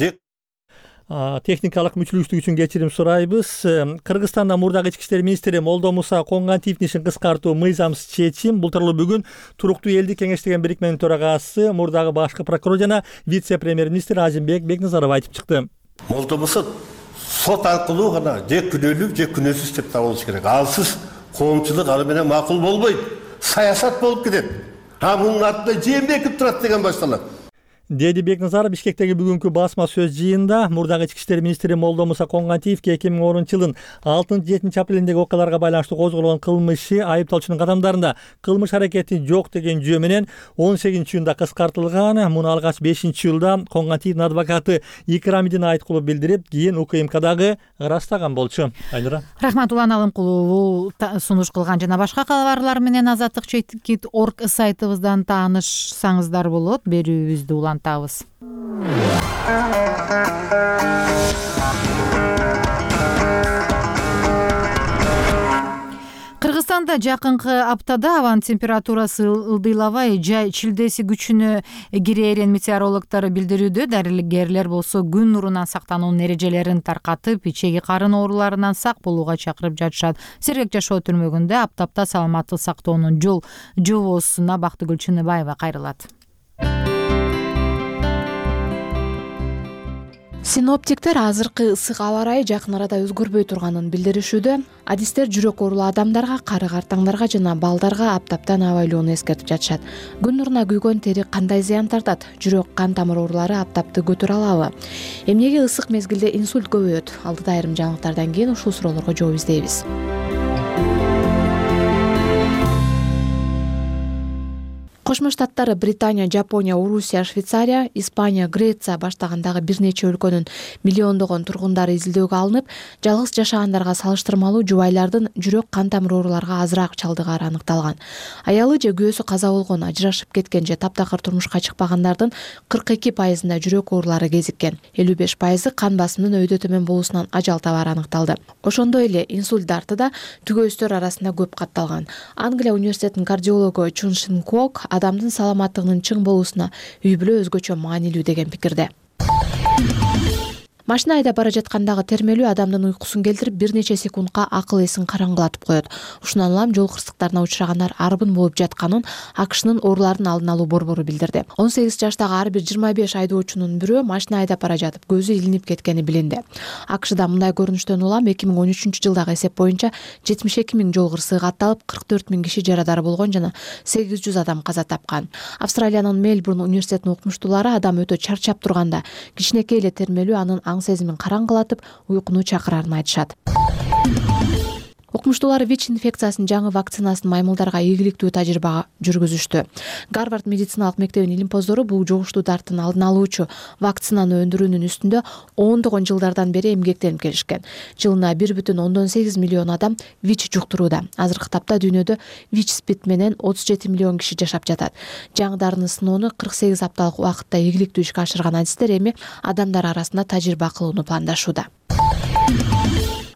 техникалык мүчүлүкчүлүк үчүн кечирим сурайбыз. Кыргызстанда мурдагы ички иштер министри Молдомуса Конгантиевдин ишин кыскартуу мыйзамсыз чечим. Бул тууралуу бүгүн туруктуу элдик кеңеш деген бирикменин төрагасы, мурдагы башкы прокурор жана вице-премьер-министр Азимбек Бекназаров айтып чыкты. Молдомусу сот аркылуу гана же күнөөлүү же күнөөсүз деп табылыш керек. Алсыз коомчулук ары менен макул болбойт. Саясат болуп кетет. А мунун артында жээнбеков турат деген башталат. Деди Бекназаров Бишкектеги бүгүнкү басма сөз жыйында мурдагы ички иштер министри Молдомуса Конгантиевге эки миң онунчу жылдын алтынчы жетинчи апрелиндеги окуяларга байланыштуу козголгон кылмышы айыпталуучунун кадамдарында кылмыш аракети жок деген жөө менен он сегизинчи июнда кыскартылган. Муну алгач бешинчи жылда Конгантиевдин адвокаты Икрамидин айткулу билдирип, кийин УКМКдагы ырастаган болчу. Айнура. Рахмат, Улан Алымкулуу сунуш кылган жана башка кабарлар менен азаттык чекит точка орг сайтыбыздан таанышсаңыздар болот. Берүүбүздү улан Тавыз. Кыргызстанда жакынкы аптада абанын температурасы ылдыйлабай жай чилдеси күчүнө кирээрин метеорологдор билдирүүдө. Дарыгерлер болсо күн нурунан сактануунун эрежелерин таркатып, ичеги карын ооруларынан сак болууга чакырып жатышат. Сергек жашоо түрмөгүндө аптапта саламаттык сактоонун жол жобосуна Бактыгүл Чыныбаева кайрылат. Синоптиктер азыркы ысык аба ырайы жакын арада өзгөрбөй турганын билдиришүүдө. Адистер жүрөк оорулуу адамдарга, кары картаңдарга жана балдарга аптаптан абайлоону эскертип жатышат. Күн нуруна күйгөн тери кандай зыян тартат? Жүрөк кан тамыр оорулары аптапты көтөрө алабы? Эмнеге ысык мезгилде инсульт көбөйөт? Алдыда айрым жаңылыктардан кийин ушул суроолорго жооп издейбиз. Кошмо Штаттары, Британия, Жапония, Орусия, Швейцария, Испания, Греция баштагандагы бир нече өлкөнүн миллиондогон тургундары изилдөөгө алынып, жалгыз жашагандарга салыштырмалуу жубайлардын жүрөк кан тамыр ооруларга азыраак чалдыгары аныкталган. Аялы же күйөөсү каза болгон, ажырашып кеткен же таптакыр турмушка чыкпагандардын кырк эки пайызында жүрөк оорулары кезиккен. элүү беш пайызы кан басымынын өйдө төмөн болуусунан ажал табары аныкталды. Ошондой эле инсульт дартыда түгөйүстөр арасында көп катталган. Англия университетинин кардиологу Чун Шин Куок адамдын саламаттыгынын чың болуусуна үй бүлө өзгөчө маанилүү деген пикирде. Машина айдап бара жаткандагы термелүү адамдын уйкусун келтирип, бир нече секундка акыл эсин караңгылатып коет. Ушундан улам жол кырсыктарына учурагандар арбын болуп жатканын АКШнын оорулардын алдын алуу борбору билдирди. он сегиз жаштагы ар бир жыйырма беш айдоочунун бирөө машина айдап бара жатып көзү илинип кеткени билинди. АКШда мындай көрүнүштөн улам эки миң он үчүнчү жылдагы эсеп боюнча жетимиш эки миң жол кырсыгы катталып, кырк төрт миң киши жарадар болгон жана сегиз жүз адам каза тапкан. Австралиянын Мельбурн университетинин окумуштуулары адам өтө чарчап турганда кичинекей эле термелүү анын аң сезимин караңгылатып, уйкуну чакырарын айтышат. Окумуштуулар ВИЧ инфекциясынын жаңы вакцинасын маймылдарга ийгиликтүү тажрыйба жүргүзүштү. Гарвард медициналык мектебинин илимпоздору бул жугуштуу дарттын алдын алуучу вакцинаны өндүрүүнүн үстүндө ондогон жылдардан бери эмгектенип келишкен. Жылына бир бүтүн ондон сегиз миллион адам ВИЧ жуктурууда. Азыркы тапта дүйнөдө ВИЧ-спид менен отуз жети миллион киши жашап жатат. Жаңы дарыны сыноону кырк сегиз апталык убакытта ийгиликтүү ишке ашырган адистер эми адамдар арасында тажрыйба кылууну пландашууда.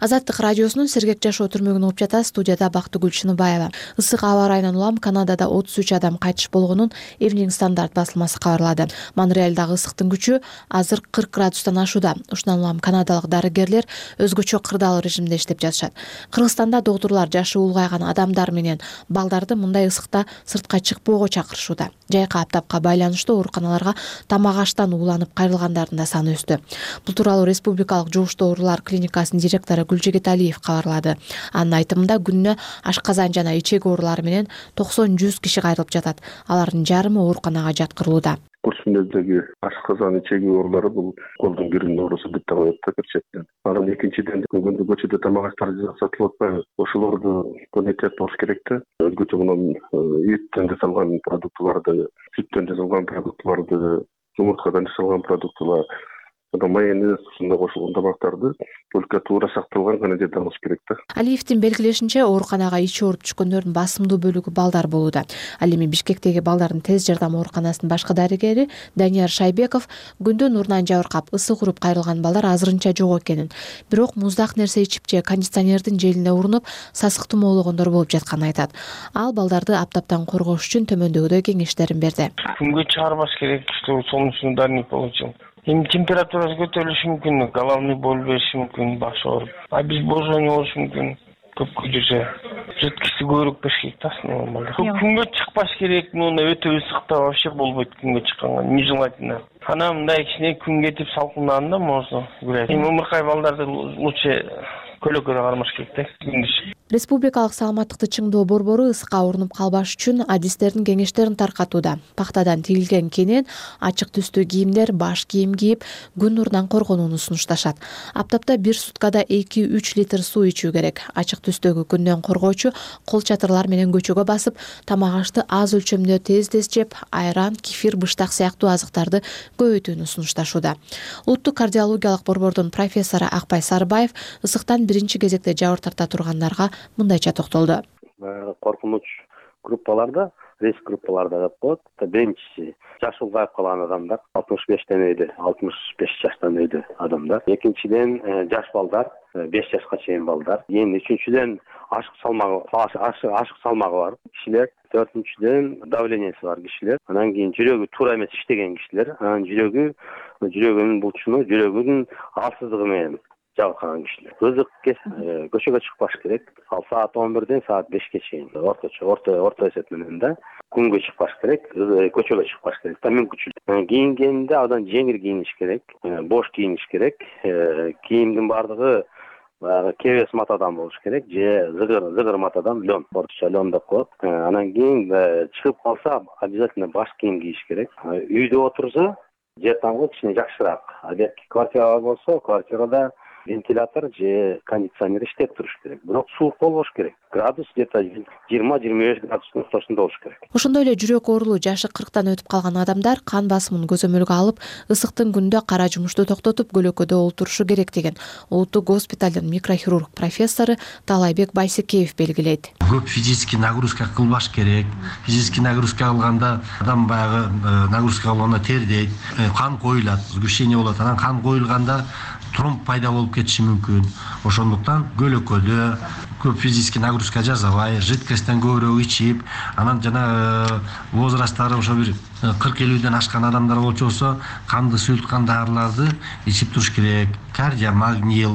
Азаттык радиосунун Сергек жашоо түрмөгүн угуп жатат. Студияда Бактыгүл Чыныбаева. Ысык аба ырайынан улам Канадада отуз үч адам кайтыш болгонун Evening Standard басылмасы кабарлады. Монреалдагы ысыктын күчү азыр кырк градустан ашууда. Ушундан улам канадалык дарыгерлер өзгөчө кырдаал режимде иштеп жатышат. Кыргызстанда доктурлар жашы улгайган адамдар менен балдарды мындай ысыкта сыртка чыкпоого чакырышууда. Жайкы аптапка байланыштуу ооруканаларга тамак аштан ууланып кайрылгандардын да саны өстү. Бул тууралуу Республикалык жугуштуу оорулар клиникасынын директору Гүлжигит Алиев кабарлады. Анын айтымында күнүнө ашказан жана ичек оорулары менен токсон жүз киши кайрылып жатат. Алардын жарымы ооруканага жаткырылууда. Курсундагы ашказан ичеги оорулары бул колдун биринин оорусу деп табылат да бир четтен. Анан экинчиден күндө көчөдө тамак аштар сатылып атпайбы. Ошолорду контролдоп туруш керек да. Өзгөчө мына эттен жасалган продуктыларды, сүттөн жасалган продуктыларды, жумурткадан жасалган продуктылар, майонез ушундай кошулган тамактарды только туура сакталган гана жерде алыш керек да. Алиевдин белгилешинче, ооруканага ичи ооруп түшкөндөрдүн басымдуу бөлүгү балдар болууда. Ал эми Бишкектеги балдардын тез жардам ооруканасынын башкы дарыгери Данияр Шайбеков күндүн нурунан жабыркап ысык уруп кайрылган балдар азырынча жок экенин, бирок муздак нерсе ичип же кондиционердин желине урунуп сасык тумоологондор болуп жатканын айтат. Ал балдарды аптаптан коргош үчүн төмөндөгүдөй кеңештерин берди. Күнгө чыгарбаш керек, чтобы солнечный ударник получил. Эми температурасы көтөрүлүшү мүмкүн, головной боль бериши мүмкүн, баш ооруп, обезвоживание болушу мүмкүн. Көпкө жүрсө, жыткысы көбүрөөк бериш керек да нормалда. Күнгө чыкпаш керек, мына өтө ысыкта вообще болбойт күнгө чыкканга, нежелательно. Анан мындай кичине күн кетип салкындаганда можно гулять. Эми ымыркай балдарды лучше көлөккө кармаш керек да күндүз. Республикалык саламаттыкты чыңдоо борбору ысыкка урунуп калбаш үчүн адистердин кеңештерин таркатууда. Пактадан тигилген кенен, ачык түстүү кийимдер, баш кийим кийип, күн нурунан коргонууну сунушташат. Аптапта бир суткада эки үч литр суу ичүү керек. Ачык түстөгү күндөн коргоочу кол чатырлар менен көчөгө басып, тамак ашты аз өлчөмдө тез-тез жеп, айран, кефир, быштак сыяктуу азыктарды көбөйтүүнү сунушташууда. Улуттук кардиологиялык борбордун профессору Акбай Сарыбаев ысыктан биринчи кезекте жабыр тарта тургандарга мындайча токтолду. Коркунуч группаларда, риск группаларда деп коет. Биринчиси жаш улгайып калган адамдар, алтымыш бештен өйдө, алтымыш беш жаштан өйдө адамдар. Экинчиден жаш балдар, беш жашка чейин балдар. Эми үчүнчүдөн ашык салмагы, ашык салмагы бар кишилер. Төртүнчүдөн давлениясы бар кишилер. Анан кийин жүрөгү туура эмес иштеген кишилер. Анан жүрөгү, жүрөгүнүн булчуну, жүрөгүнүн алсыздыгы менен жабыркаган кишилер. Ызык көчөгө чыкпаш керек. Ал саат он бирден саат бешке чейин. Орточо, орто орто эсеп менен да күнгө чыкпаш керек, көчөгө чыкпаш керек. Та мүмкүнчүлүк. Кийингенде абдан жеңил кийиниш керек, бош кийиниш керек. Кийимдин бардыгы баягы кебес матадан болуш керек, же зыгыр, зыгыр матадан, лен, орточо лен деп коет. Анан кийин чыгып калса, обязательно баш кийим кийиш керек. Үйдө отурса, жер тамгы кичине жакшыраак. Агер квартирада болсо, квартирада вентилятор же кондиционер иштеп туруш керек. Бирок суук болбош керек. Градус где-то жыйырма жыйырма беш градустун ортосунда болуш керек. Ошондой эле жүрөк оорулуу жашы кырктан өтүп калган адамдар кан басымын көзөмөлгө алып, ысыктын күндө кара жумушту токтотуп, көлөкөдө олтурушу керек деген Улуттук госпиталдын микрохирург профессору Талайбек Байсекеев белгилейт. Көп физический нагрузка кылбаш керек. Физический нагрузка кылганда адам баягы нагрузка кылганда тердейт, кан коюлат, сгущение болот. Анан кан коюлганда тромб пайда болуп кетиши мүмкүн. Ошондуктан көлөкөдө көп физический нагрузка жасабай, жидкостьтен көбүрөөк ичип, анан жана возрасттары ошо бир кырк элүүдөн ашкан адамдар болчусо, канды сүйлүткан дарыларды ичип туруш керек. Кардиомагнил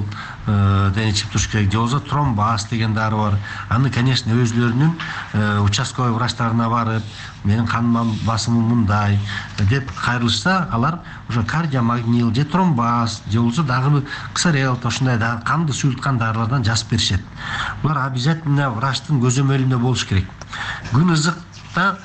ден ичип туруш керек. Же болбосо тромбаз деген дары бар. Аны, конечно, өзлөрүнүн участковый врачтарына барып, менин кан басымым мындай деп кайрылышса, алар ошо кардиомагнил же тромбаз же болбосо дагы ксарел ушундай канды сүйлүткан дарылардан жазып беришет. Булар обязательно врачтын көзөмөлүндө болуш керек. Күн ызыкта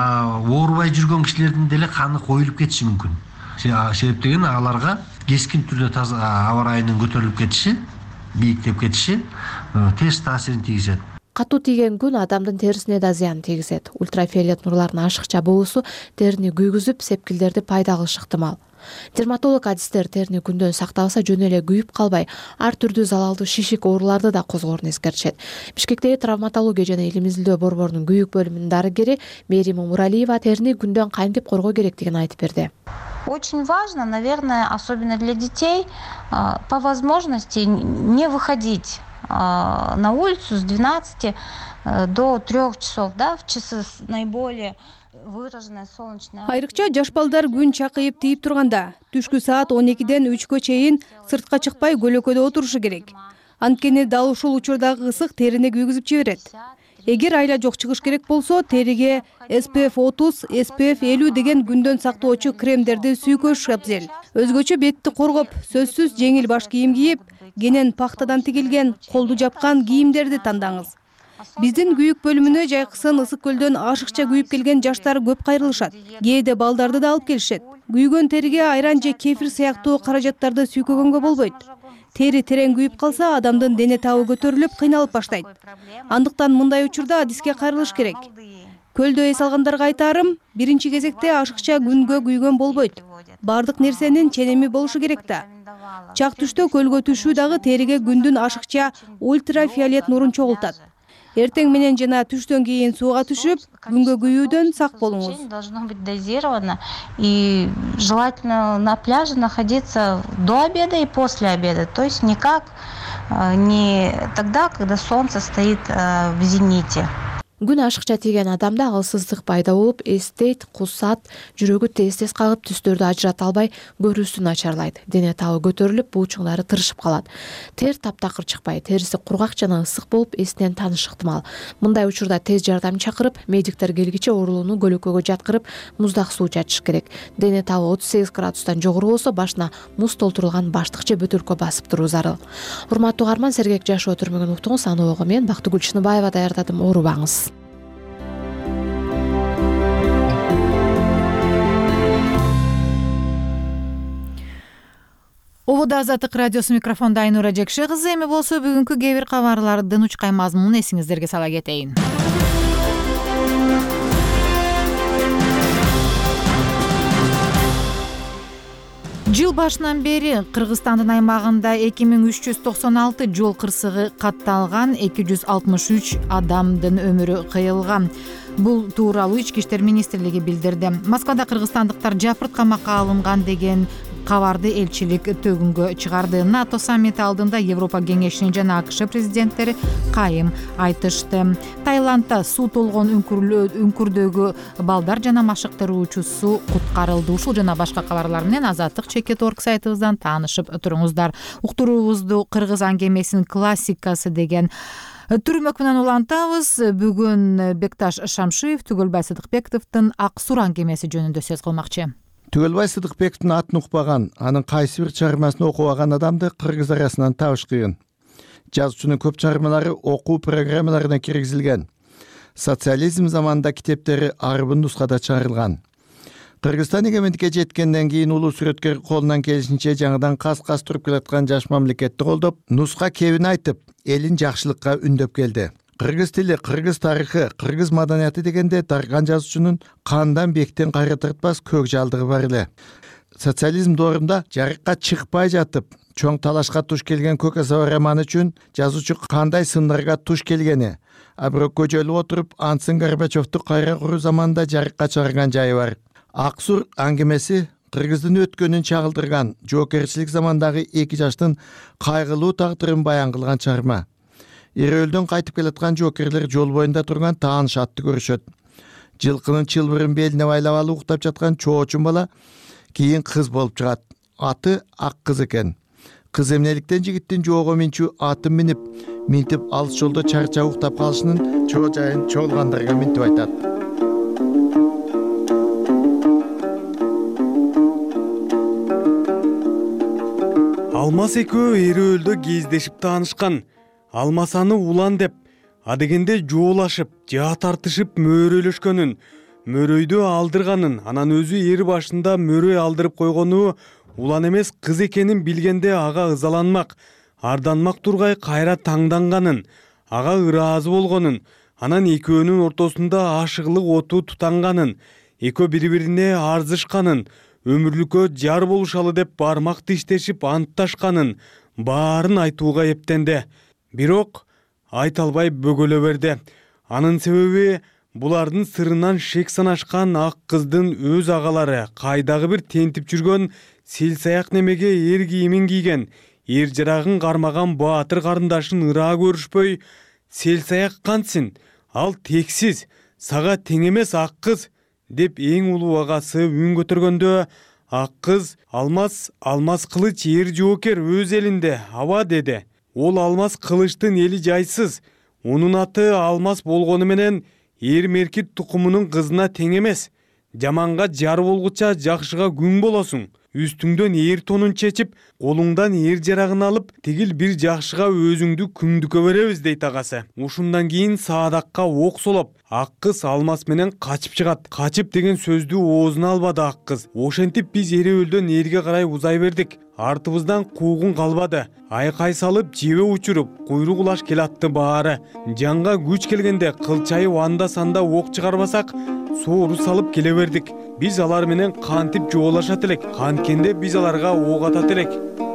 оорубай жүргөн кишилердин деле каны коюлуп кетиши мүмкүн. Себеп деген аларга кескин түрдө таза аба ырайынын көтөрүлүп кетиши, бийиктеп кетиши терс таасирин тийгизет. Катуу тийген күн адамдын терисине да зыян тийгизет. Ультрафиолет нурлардын ашыкча болуусу терини күйгүзүп, сепкилдерди пайда кылышы ыктымал. Дерматолог адистер терини күндөн сакталса жөн эле күйүп калбай, ар түрдүү залалдуу шишик ооруларды да козгоорун эскертишет. Бишкектеги травматология жана илим изилдөө борборунун күйүк бөлүмүнүн дарыгери Мерим Муралиева терини күндөн кантип коргоо керектигин айтып берди. Очень важно, наверное, особенно для детей, по возможности не выходить на улицу с двенадцати до трёх часов, да, в часы наиболее выраженная солнечная. Айрыкча жаш балдар күн чакыйып тийип турганда түшкү саат он экиден үчкө чейин сыртка чыкпай көлөкөдө отурушу керек. Анткени дал ушул учурдагы ысык терини күйгүзүп жиберет. Эгер айла жок чыгыш керек болсо, териге эс пи эф отуз, эс пи эф элүү деген күндөн сактоочу кремдерди сүйкөш абзел. Өзгөчө бетти коргоп, сөзсүз жеңил баш кийим кийип, кенен пахтадан тигилген, колду жапкан кийимдерди тандаңыз. Биздин күйүк бөлүмүнө жайкысын ысык көлдөн ашыкча күйүп келген жаштар көп кайрылышат. Кээде балдарды да алып келишет. Күйгөн териге айран же кефир сыяктуу каражаттарды сүйкөгөнгө болбойт. Тери терең күйүп калса, адамдын дене табы көтөрүлүп, кыйналып баштайт. Андыктан мындай учурда адиске кайрылыш керек. Көлдө эс алгандарга айтарым, биринчи кезекте ашыкча күнгө күйгөн болбойт. Бардык нерсенин ченеми болушу керек да. Чак түштө көлгө түшүү дагы териге күндүн ашыкча ультрафиолет нурун чогултат. Эртең менен жана түштөн кийин сууга түшүп, күнгө күйүүдөн сак болуңуз. Должно быть дозировано, и желательно на пляже находиться до обеда и после обеда, то есть никак не тогда, когда солнце стоит в зените. Күн ашыкча тийген адамда алсыздык пайда болуп, эстейт, кусат, жүрөгү тез-тез кагып, түстөрдү ажырата албай, көрүүсү начарлайт. Дене табы көтөрүлүп, буучуңдары тырышып калат. Тер таптакыр чыкпай, териси кургак жана ысык болуп, эсинен тааныш ыктымал. Мындай учурда тез жардам чакырып, медиктер келгиче оорулууну көлөкөгө жаткырып, муздак суу чачыш керек. Дене табы отуз сегиз градустан жогору болсо, башына муз толтурулган баштык же бөтөлкө басып туруу зарыл. Урматтуу угарман, Сергек Жашоо түрмөгүн уктуңуз. Аны ого мен Бактыгүл Чыныбаева даярдадым. Оорубаңыз. Обода Азаттык радиосу микрофонда Айнура Жекше кызы. Эми болсо бүгүнкү кээ бир кабарлардын учкай мазмунун эсиңиздерге сала кетейин. Жыл башынан бери Кыргызстандын аймагында эки миң үч жүз токсон алты жол кырсыгы катталган, эки жүз алтымыш үч адамдын өмүрү кыйылган. Бул тууралуу Ички иштер министрлиги билдирди. Москвада кыргызстандыктар жапырт камакка алынган деген кабарды элчилик төгүнгө чыгарды. НАТО саммити алдында Европа кеңешинин жана АКШ президенттери кайым айтышты. Таиландда суу толгон үңкүрдөгү балдар жана машыктыруучусу куткарылды. Ушул жана башка кабарлар менен Азаттык чекит точка орг сайтыбыздан таанышып туруңуздар. Уктуруубузду кыргыз аңгемесинин классикасы деген түрмөк менен улантабыз. Бүгүн Бекташ Шамшиев Түгөлбай Сыдыкбековдун Ак Сур аңгемеси жөнүндө сөз кылмакчы. Түгөлбай Сыдыкбековдун атын укпаган, анын кайсы бир чыгармасын окубаган адамды кыргыз арасынан табыш кыйын. Жазуучунун көп чыгармалары окуу программаларына киргизилген. Социализм заманында китептери арбын нускада чыгарылган. Кыргызстан эгемендикке жеткенден кийин улуу сүрөткөр колунан келишинче жаңыдан кас-кас туруп келаткан жаш мамлекетти колдоп, нуска кебин айтып, элин жакшылыкка үндөп келди. Кыргыз тили, кыргыз тарыхы, кыргыз маданияты дегенде дарган жазуучунун кандан бектен кайра тартпас көк жалдыгы бар эле. Социализм доорунда жарыкка чыкпай жатып, чоң талашка туш келген Көк Асаба романы үчүн жазуучу кандай сындарга туш келгени, а бирок көжөлүп отуруп антсын Горбачевду кайра куруу заманында жарыкка чыгарган жайы бар. Ак Сур аңгемеси кыргыздын өткөнүн чагылдырган, жоокерчилик замандагы эки жаштын кайгылуу тагдырын баян кылган чыгарма. Ирөөлдөн кайтып келаткан жоокерлер жол боюнда турган тааныш атты көрүшөт. Жылкынын чылбырын белине байлап алып уктап жаткан чоочун бала кийин кыз болуп чыгат. Аты Ак кыз экен. Кыз эмнеликтен жигиттин жоого минчүү атын минип, минтип алыс жолдо чарчап уктап калышынын чоо жайын чогулгандарга минтип айтат. Алмас экөө Эрөөлдө кездешип таанышкан. Алмасаны улан деп, адегенде жоолашып, жаа тартышып мөөрөлөшкөнүн, мөрөйдү алдырганын, анан өзү эр башында мөрөй алдырып койгону улан эмес кыз экенин билгенде ага ызаланмак, арданмак тургай кайра таңданганын, ага ыраазы болгонун, анан экөөнүн ортосунда ашыгылык оту тутанганын, экөө бири-бирине арзышканын, өмүрлүккө жар болушалы деп бармак тиштешип антташканын баарын айтууга эптенди. Бирок айта албай бөгөлө берди. Анын себеби булардын сырынан шек санашкан ак кыздын өз агалары кайдагы бир тентип жүргөн селсаяк немеге эр кийимин кийген, эр жарагын кармаган баатыр карындашын ыраа көрүшпөй, селсаяк кантсин, ал тексиз, сага тең эмес ак кыз деп эң улуу агасы үн көтөргөндө, ак кыз Алмаз Алмаз Кылыч эр жоокер өз элинде аба деди. Ол Алмаз Кылычтын эли жайсыз, онун аты Алмаз болгону менен эр меркит тукумунун кызына тең эмес. Жаманга жар болгуча жакшыга күң болосуң. Үстүңдөн эр тонун чечип, колуңдан эр жарагын алып, тигил бир жакшыга өзүңдү күңдүккө беребиз дейт агасы. Ушундан кийин саадакка ок солоп, ак кыз Алмаз менен качып чыгат. Качып деген сөздү оозуна албады ак кыз. Ошентип биз эреөлдөн эрге карай узай бердик. Артыбыздан куугун калбады. Айкай салып, жебе учуруп, куйрук улаш келатты баары. Жанга күч келгенде кылчайып анда санда ок чыгарбасак, соору салып келе бердик. Биз алар менен кантип жоолашат элек, канткенде биз аларга ок атат элек.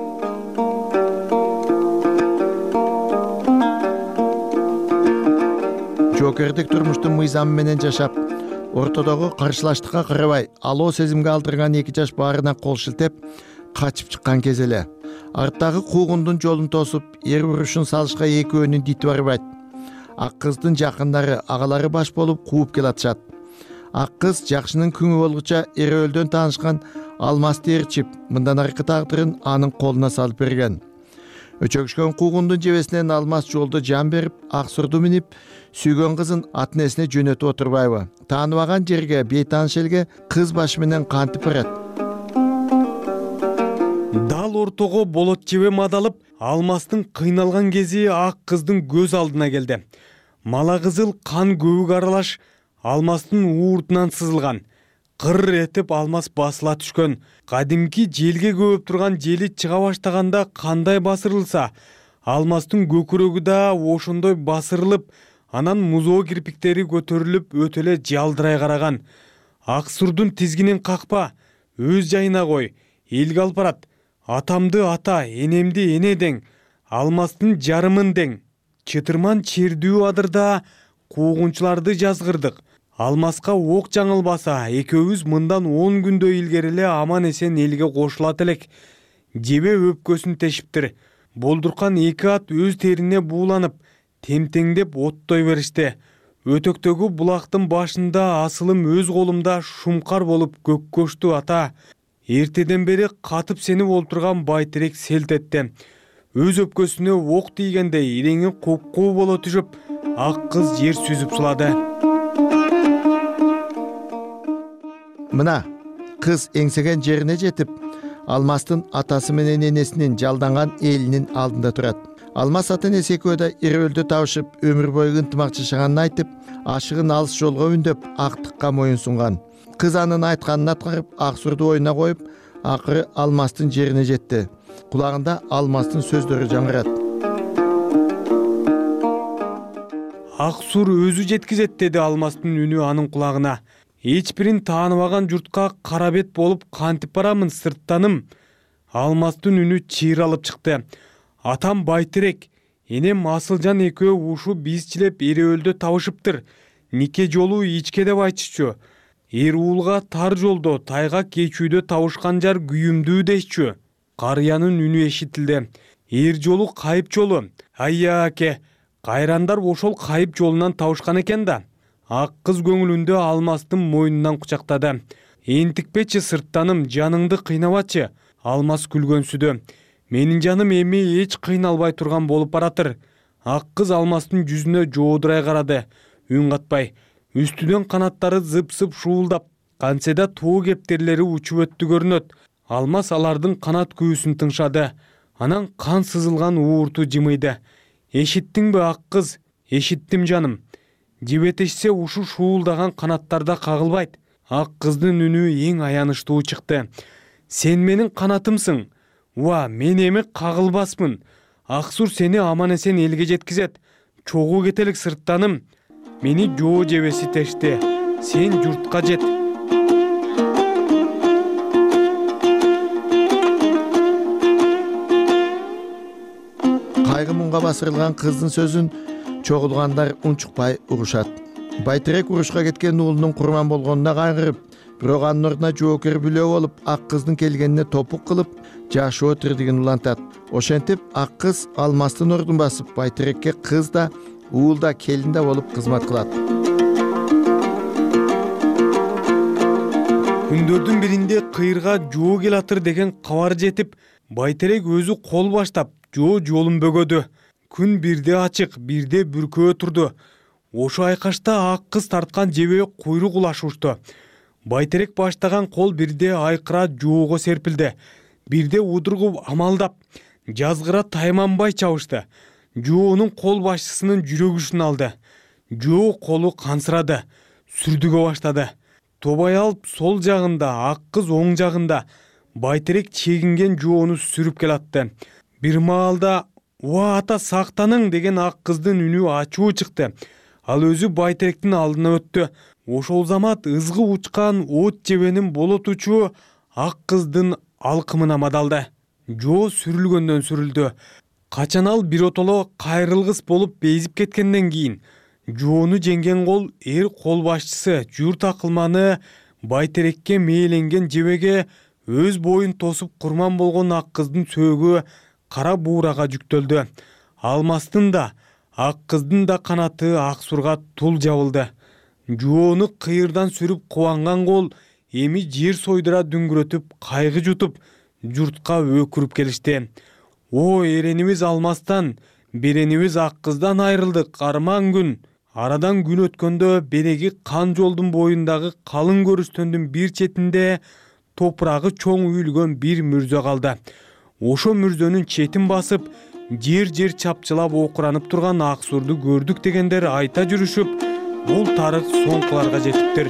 Жоокердик турмуштун мыйзамы менен жашап, ортодогу каршылаштыкка карабай, алоо сезимге алдырган эки жаш баарына кол шилтеп, качып чыккан кез эле. Арттагы куугундун жолун тосуп, эр урушун салышка экөөнүн дити барбайт. Ак кыздын жакындары, агалары баш болуп кууп келатышат. Ак кыз жакшынын күңү болгуча эреөлдөн таанышкан Алмазды ээрчип, мындан аркы тагдырын анын колуна салып берген. Өчөгүшкөн куугундун жебесинен Алмаз жолдо жан берип, ак сурду минип, сүйгөн кызын ат энесине жөнөтүп отурбайбы? Тааныбаган жерге, бейтааныш элге кыз башы менен кантип барат? Дал ортого болот жебе мадалып, Алмаздын кыйналган кези ак кыздын көз алдына келди. Мала кызыл кан көбүк аралаш Алмаздын ууртунан сызылган. Кыр этип Алмаз басыла түшкөн. Кадимки желге көбүп турган жели чыга баштаганда кандай басырылса, Алмаздын көкүрөгү да ошондой басырылып, анан музоо кирпиктери көтөрүлүп өтө эле жалдырай караган. Ак сурдун тизгинин какпа, өз жайына кой, элге алып барат. Атамды ата, энемди эне дең, Алмаздын жарымын дең. Чытырман чердүү адырда куугунчуларды жазгырдык. Алмазга ок жаңылбаса, экөөбүз мындан он күндө илгери эле аман эсен элге кошулат элек. Жебе өпкөсүн тешиптир. Болдуркан эки ат өз терине бууланып, темтеңдеп оттой беришти. Өтөктөгү булактын башында асылым өз колумда шумкар болуп көккөштү ата. Эртеден бери катып сенип олтурган байтерек селт этти. Өз өпкөсүнө ок тийгенде иреңи копкуу боло түшүп, ак кыз жер сүзүп сулады. Мына кыз эңсеген жерине жетип, Алмаздын атасы менен энесинин жалданган элинин алдында турат. Алмаз ата энеси экөө да эреөлдө табышып, өмүр бою ынтымак жашаганын айтып, ашыгын алыс жолго үндөп, актыкка моюн сунган. Кыз анын айтканын аткарып, ак сурду оюна коюп, акыры Алмаздын жерине жетти. Кулагында Алмаздын сөздөрү жаңырат. Ак сур өзү жеткизет деди Алмаздын үнү анын кулагына. Эч бирин тааныбаган журтка кара бет болуп кантип барамын сырттаным. Алмаздын үнү чыйралып чыкты. Атам байтерек, энем Асылжан экөө ушу бизчилеп эреөлдө табышыптыр. Нике жолу ичке деп айтышчу. Эр уулга тар жолдо тайга кечүүдө табышкан жар күйүмдүү дешчү. Карыянын үнү эшитилди. Эр жолу кайып жолу. Айя аке, кайрандар ошол кайып жолунан табышкан экен да. Ак кыз көңүлүндө Алмаздын мойнунан кучактады. Энтикпечи сырттаным, жаныңды кыйнабачы. Алмаз күлгөнсүдө. Менин жаным эми эч кыйналбай турган болуп баратыр. Ак кыз Алмаздын жүзүнө жоодурай карады. Үн катпай. Үстүдөн канаттары зып-зып шуулдап, кантседа тоо кептерлери учуп өттү көрүнөт. Алмаз алардын канат күүсүн тыңшады. Анан кан сызылган уурту жымыйды. Эшиттиңби ак кыз? Эшиттим жаным. Жибетешсе ушу шуулдаган канаттарда кагылбайт. Ак кыздын үнү эң аянычтуу чыкты. Сен менин канатымсың. Уа, мен эми кагылбаспын. Аксур сени аман эсен элге жеткизет. Чогуу кетелик сырттаным. Мени жоо жебеси тешти. Сен журтка жет. кайгы муңга басырылган кыздын сөзүн чогулгандар унчукпай угушат. Байтерек урушка кеткен уулунун курман болгонуна кайгырып, бирок анын ордуна жоокер бүлөө болуп, ак кыздын келгенине топук кылып, жашоо тирдигин улантат. Ошентип ак кыз алмастын ордун басып, Байтерекке кыз да, уул да, келин да болуп кызмат кылат. Күндөрдүн биринде кыйырга жоо келатыр деген кабар жетип, Байтерек өзү кол баштап жоо жолун бөгөдү. Күн бирде ачык, бирде бүркөө турду. Ошо айкашта ак кыз тарткан жебе куйрук улашушту. Байтерек баштаган кол бирде айкыра жоого серпилди. Бирде удургуп амалдап, жазгыра тайманбай чабышты. Жоонун кол башчысынын жүрөгүшүн алды. Жоо колу кансырады, сүрдүгө баштады. Тобай алып сол жагында, ак кыз оң жагында. Байтерек чегинген жоону сүрүп келатты. Бир маалда «Уа ата сактаның» деген ак кыздын үнү ачуу чыкты. Ал өзү Байтеректин алдына өттү. Ошол замат ызгы учкан от жебенин болотучу ак кыздын алкымына мадалды. Жоо сүрүлгөндөн сүрүлдү. Качан ал биротоло кайрылгыс болуп безип кеткенден кийин жоону жеңген кол эр кол башчысы журт акылманы Байтерекке мээленген жебеге өз боюн тосуп курман болгон ак кыздын сөөгү кара буурага жүктөлдү. Алмастын да, ак кыздын да канаты ак сурга тул жабылды. Жоону кыйырдан сүрүп кубанган кол эми жер сойдура дүңгүрөтүп, кайгы жутуп, журтка өкүрүп келишти. О, эренибиз алмастан, беренибиз ак кыздан айрылдык арман күн. Арадан күн өткөндө береги кан жолдун боюндагы калың көрүстөндүн бир четинде топурагы чоң үйүлгөн бир мүрзө калды. Ошо мүрзөнүн четин басып, жер-жер чапчылап окуранып турган ак сурду көрдүк дегендер айта жүрүшүп, бул тарых соңкуларга жетиптир.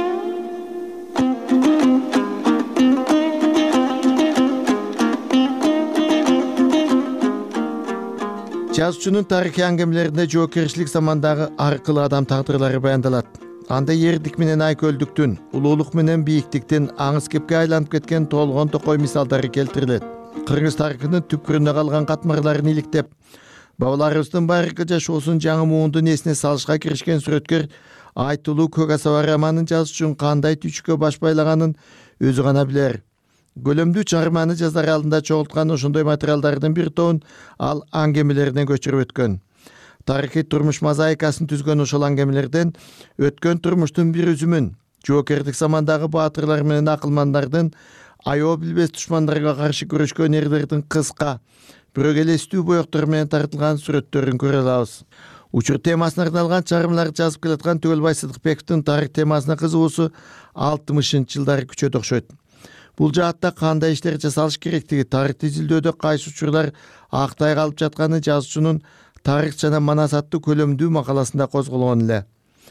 Жазуучунун тарыхый аңгемелеринде жоокерчилик замандагы ар кыл адам тагдырлары баяндалат. Анда эрдик менен айкөлдүктүн, улуулук менен бийиктиктин аңыз кепке айланып кеткен толгон токой мисалдары келтирилет. Кыргыз тарыхынын түпкүрүнө калган катмарларын иликтеп, бабаларыбыздын байыркы жашоосун жаңы муундун эсине салышка киришкен сүрөткөр Айтылуу Көк асаба романын жазыш үчүн кандай түйчүккө баш байлаганын өзү гана билер. Көлөмдүү чыгарманы жазар алдында чогулткан ошондой материалдардын бир тобун ал аңгемелерине көчүрүп өткөн. Тарыхый турмуш мозаикасын түзгөн ошол аңгемелерден өткөн турмуштун бир үзүмүн, жоокердик замандагы баатырлар менен акылмандардын аябы билбес душмандарга каршы күрөшкөн эрлердин кыска, бирок элестүү боектор менен тартылган сүрөттөрүн көрө алабыз. Учур темасына арналган чыгармаларды жазып келаткан Түгөлбай Сыдыкбековдун тарых темасына кызыгуусу алтымышынчы жылдары күчөт окшойт. Бул жаатта кандай иштер жасалыш керектиги, тарыхты изилдөөдө кайсы учурлар актай калып жатканы жазуучунун «Тарых жана манас» аттуу көлөмдүү макаласында козголгон эле.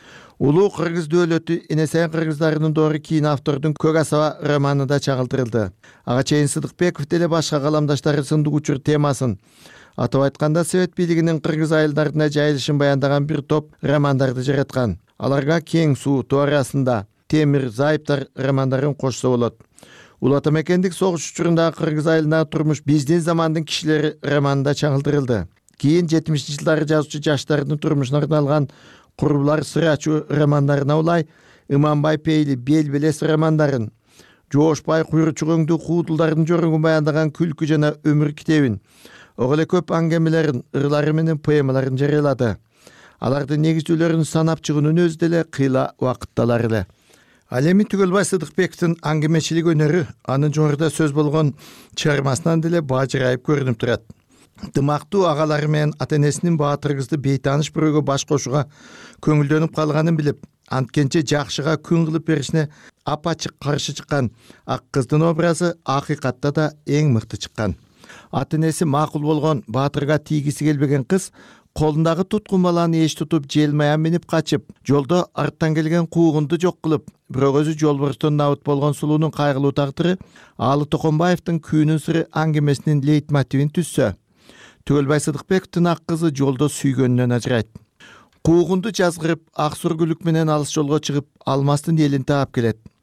Улуу кыргыз дөөлөтү Энесейин кыргыздарынын доору кийин автордун Көк асаба романында чагылдырылды. Ага чейин Сыдыкбеков деле башка каламдаштары сындуу учур темасын, атап айтканда Совет бийлигинин кыргыз айылдарына жайылышын баяндаган бир топ романдарды жараткан. Аларга Кең суу, Туарасында, Темир, Зайыптар романдарын кошсо болот. Улата мекендик согуш учурундагы кыргыз айылындагы турмуш биздин замандын кишилери романында чагылдырылды. Кийин жетимишинчи жылдары жазуучу жаштардын турмушуна арналган Курбулар сыр ачуу романдарына улай Иманбай Пейли Бел белес романдарын, Жоошбай Куйручук өңдүү куудулдардын жорогун баяндаган Күлкү жана өмүр китебин, ого эле көп аңгемелерин, ырлары менен поэмаларын жарыялады. Алардын негиздүүлөрүн санап чыгуунун өзү деле кыйла убакытталар эле. Ал эми Түгөлбай Сыдыкбековдун аңгемечилик өнөрү анын жогоруда сөз болгон чыгармасынан деле бажырайып көрүнүп турат. Дымактуу агалары менен ата энесинин баатыр кызды бейтааныш бирөөгө баш кошууга көңүлдөнүп калганын билип, анткенче жакшыга күн кылып беришине апачык каршы чыккан ак кыздын образы акыйкатта да эң мыкты чыккан. Ата энеси макул болгон, баатырга тийгиси келбеген кыз колундагы туткун баланы эч тутуп желмаян минип качып, жолдо арттан келген куугунду жок кылып, бирок өзү жолборстон набыт болгон сулуунун кайгылуу тагдыры Аалы Токонбаевдин Күүнүн сыры аңгемесинин лейтмотивин түзсө, Түгөлбай Сыдыкбековдун ак кызы жолдо сүйгөнүнөн ажырайт. Куугунду жазгырып, ак сүргүлүк менен алыс жолго чыгып, алмастын элин таап келет.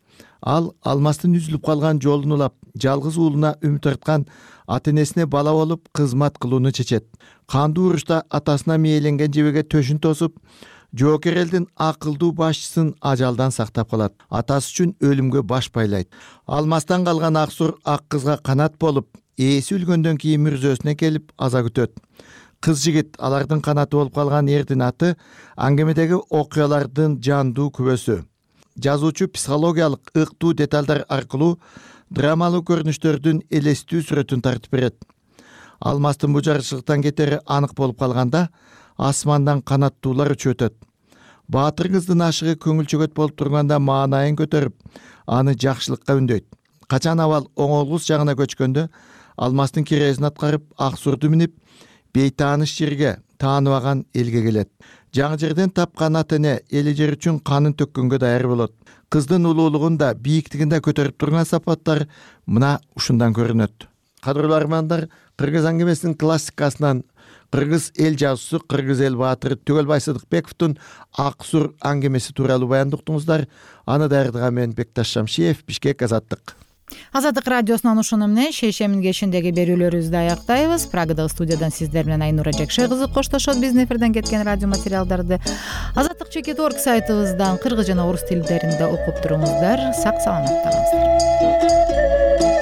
ал алмастын үзүлүп калган жолун улап жалгыз уулуна үмүт арткан ата энесине бала болуп кызмат кылууну чечет. Кандуу урушта атасына мээленген жебеге төшүн тосуп, жоокер элдин акылдуу башчысын ажалдан сактап калат. Атасы үчүн өлүмгө баш байлайт. Алмастан калган Аксур ак кызга канат болуп, ээси өлгөндөн кийин мүрзөсүнө келип аза күтөт. Кыз жигит алардын канаты болуп калган эрдин аты аңгемедеги окуялардын жандуу күбөсү. Жазуучу психологиялык ыктуу деталдар аркылуу драмалуу көрүнүштөрдүн элестүү сүрөтүн тартып берет. Алмастын бул жарычылыктан кетери анык болуп калганда асмандан канаттуулар учуп өтөт. Баатыр кыздын ашыгы көңүл чөгөт болуп турганда маанайын көтөрүп, аны жакшылыкка үндөйт. Качан абал оңолгус жагына көчкөндө алмастын кирезин аткарып Аксурду минип, бейтааныш жерге, тааныбаган элге келет. Жаңы жерден тапкан ата эне эли жер үчүн канын төккөнгө даяр болот. Кыздын улуулугун да, бийиктигин да көтөрүп турган сапаттар мына ушундан көрүнөт. Кадырлуу армандар, кыргыз аңгемесинин классикасынан кыргыз эл жазуусу, кыргыз эл баатыры Түгөлбай Сыдыкбековдун Аксур аңгемеси тууралуу баяндоо уктуңуздар. Аны даярдаган мен Бекташ Шамшиев, Бишкек, Азаттык. Азаттык радиосунан ушуну менен шейшемин кешиндеги берүүлөрүбүздү аяктайбыз. Прагадагы студиядан сиздер менен Айнура Жекше кызы коштошот. Биздин эфирден кеткен радио материалдарды азаттык чекит орг сайтыбыздан кыргыз жана орус тилдеринде окуп туруңуздар. Сак саламатта калыңыздар.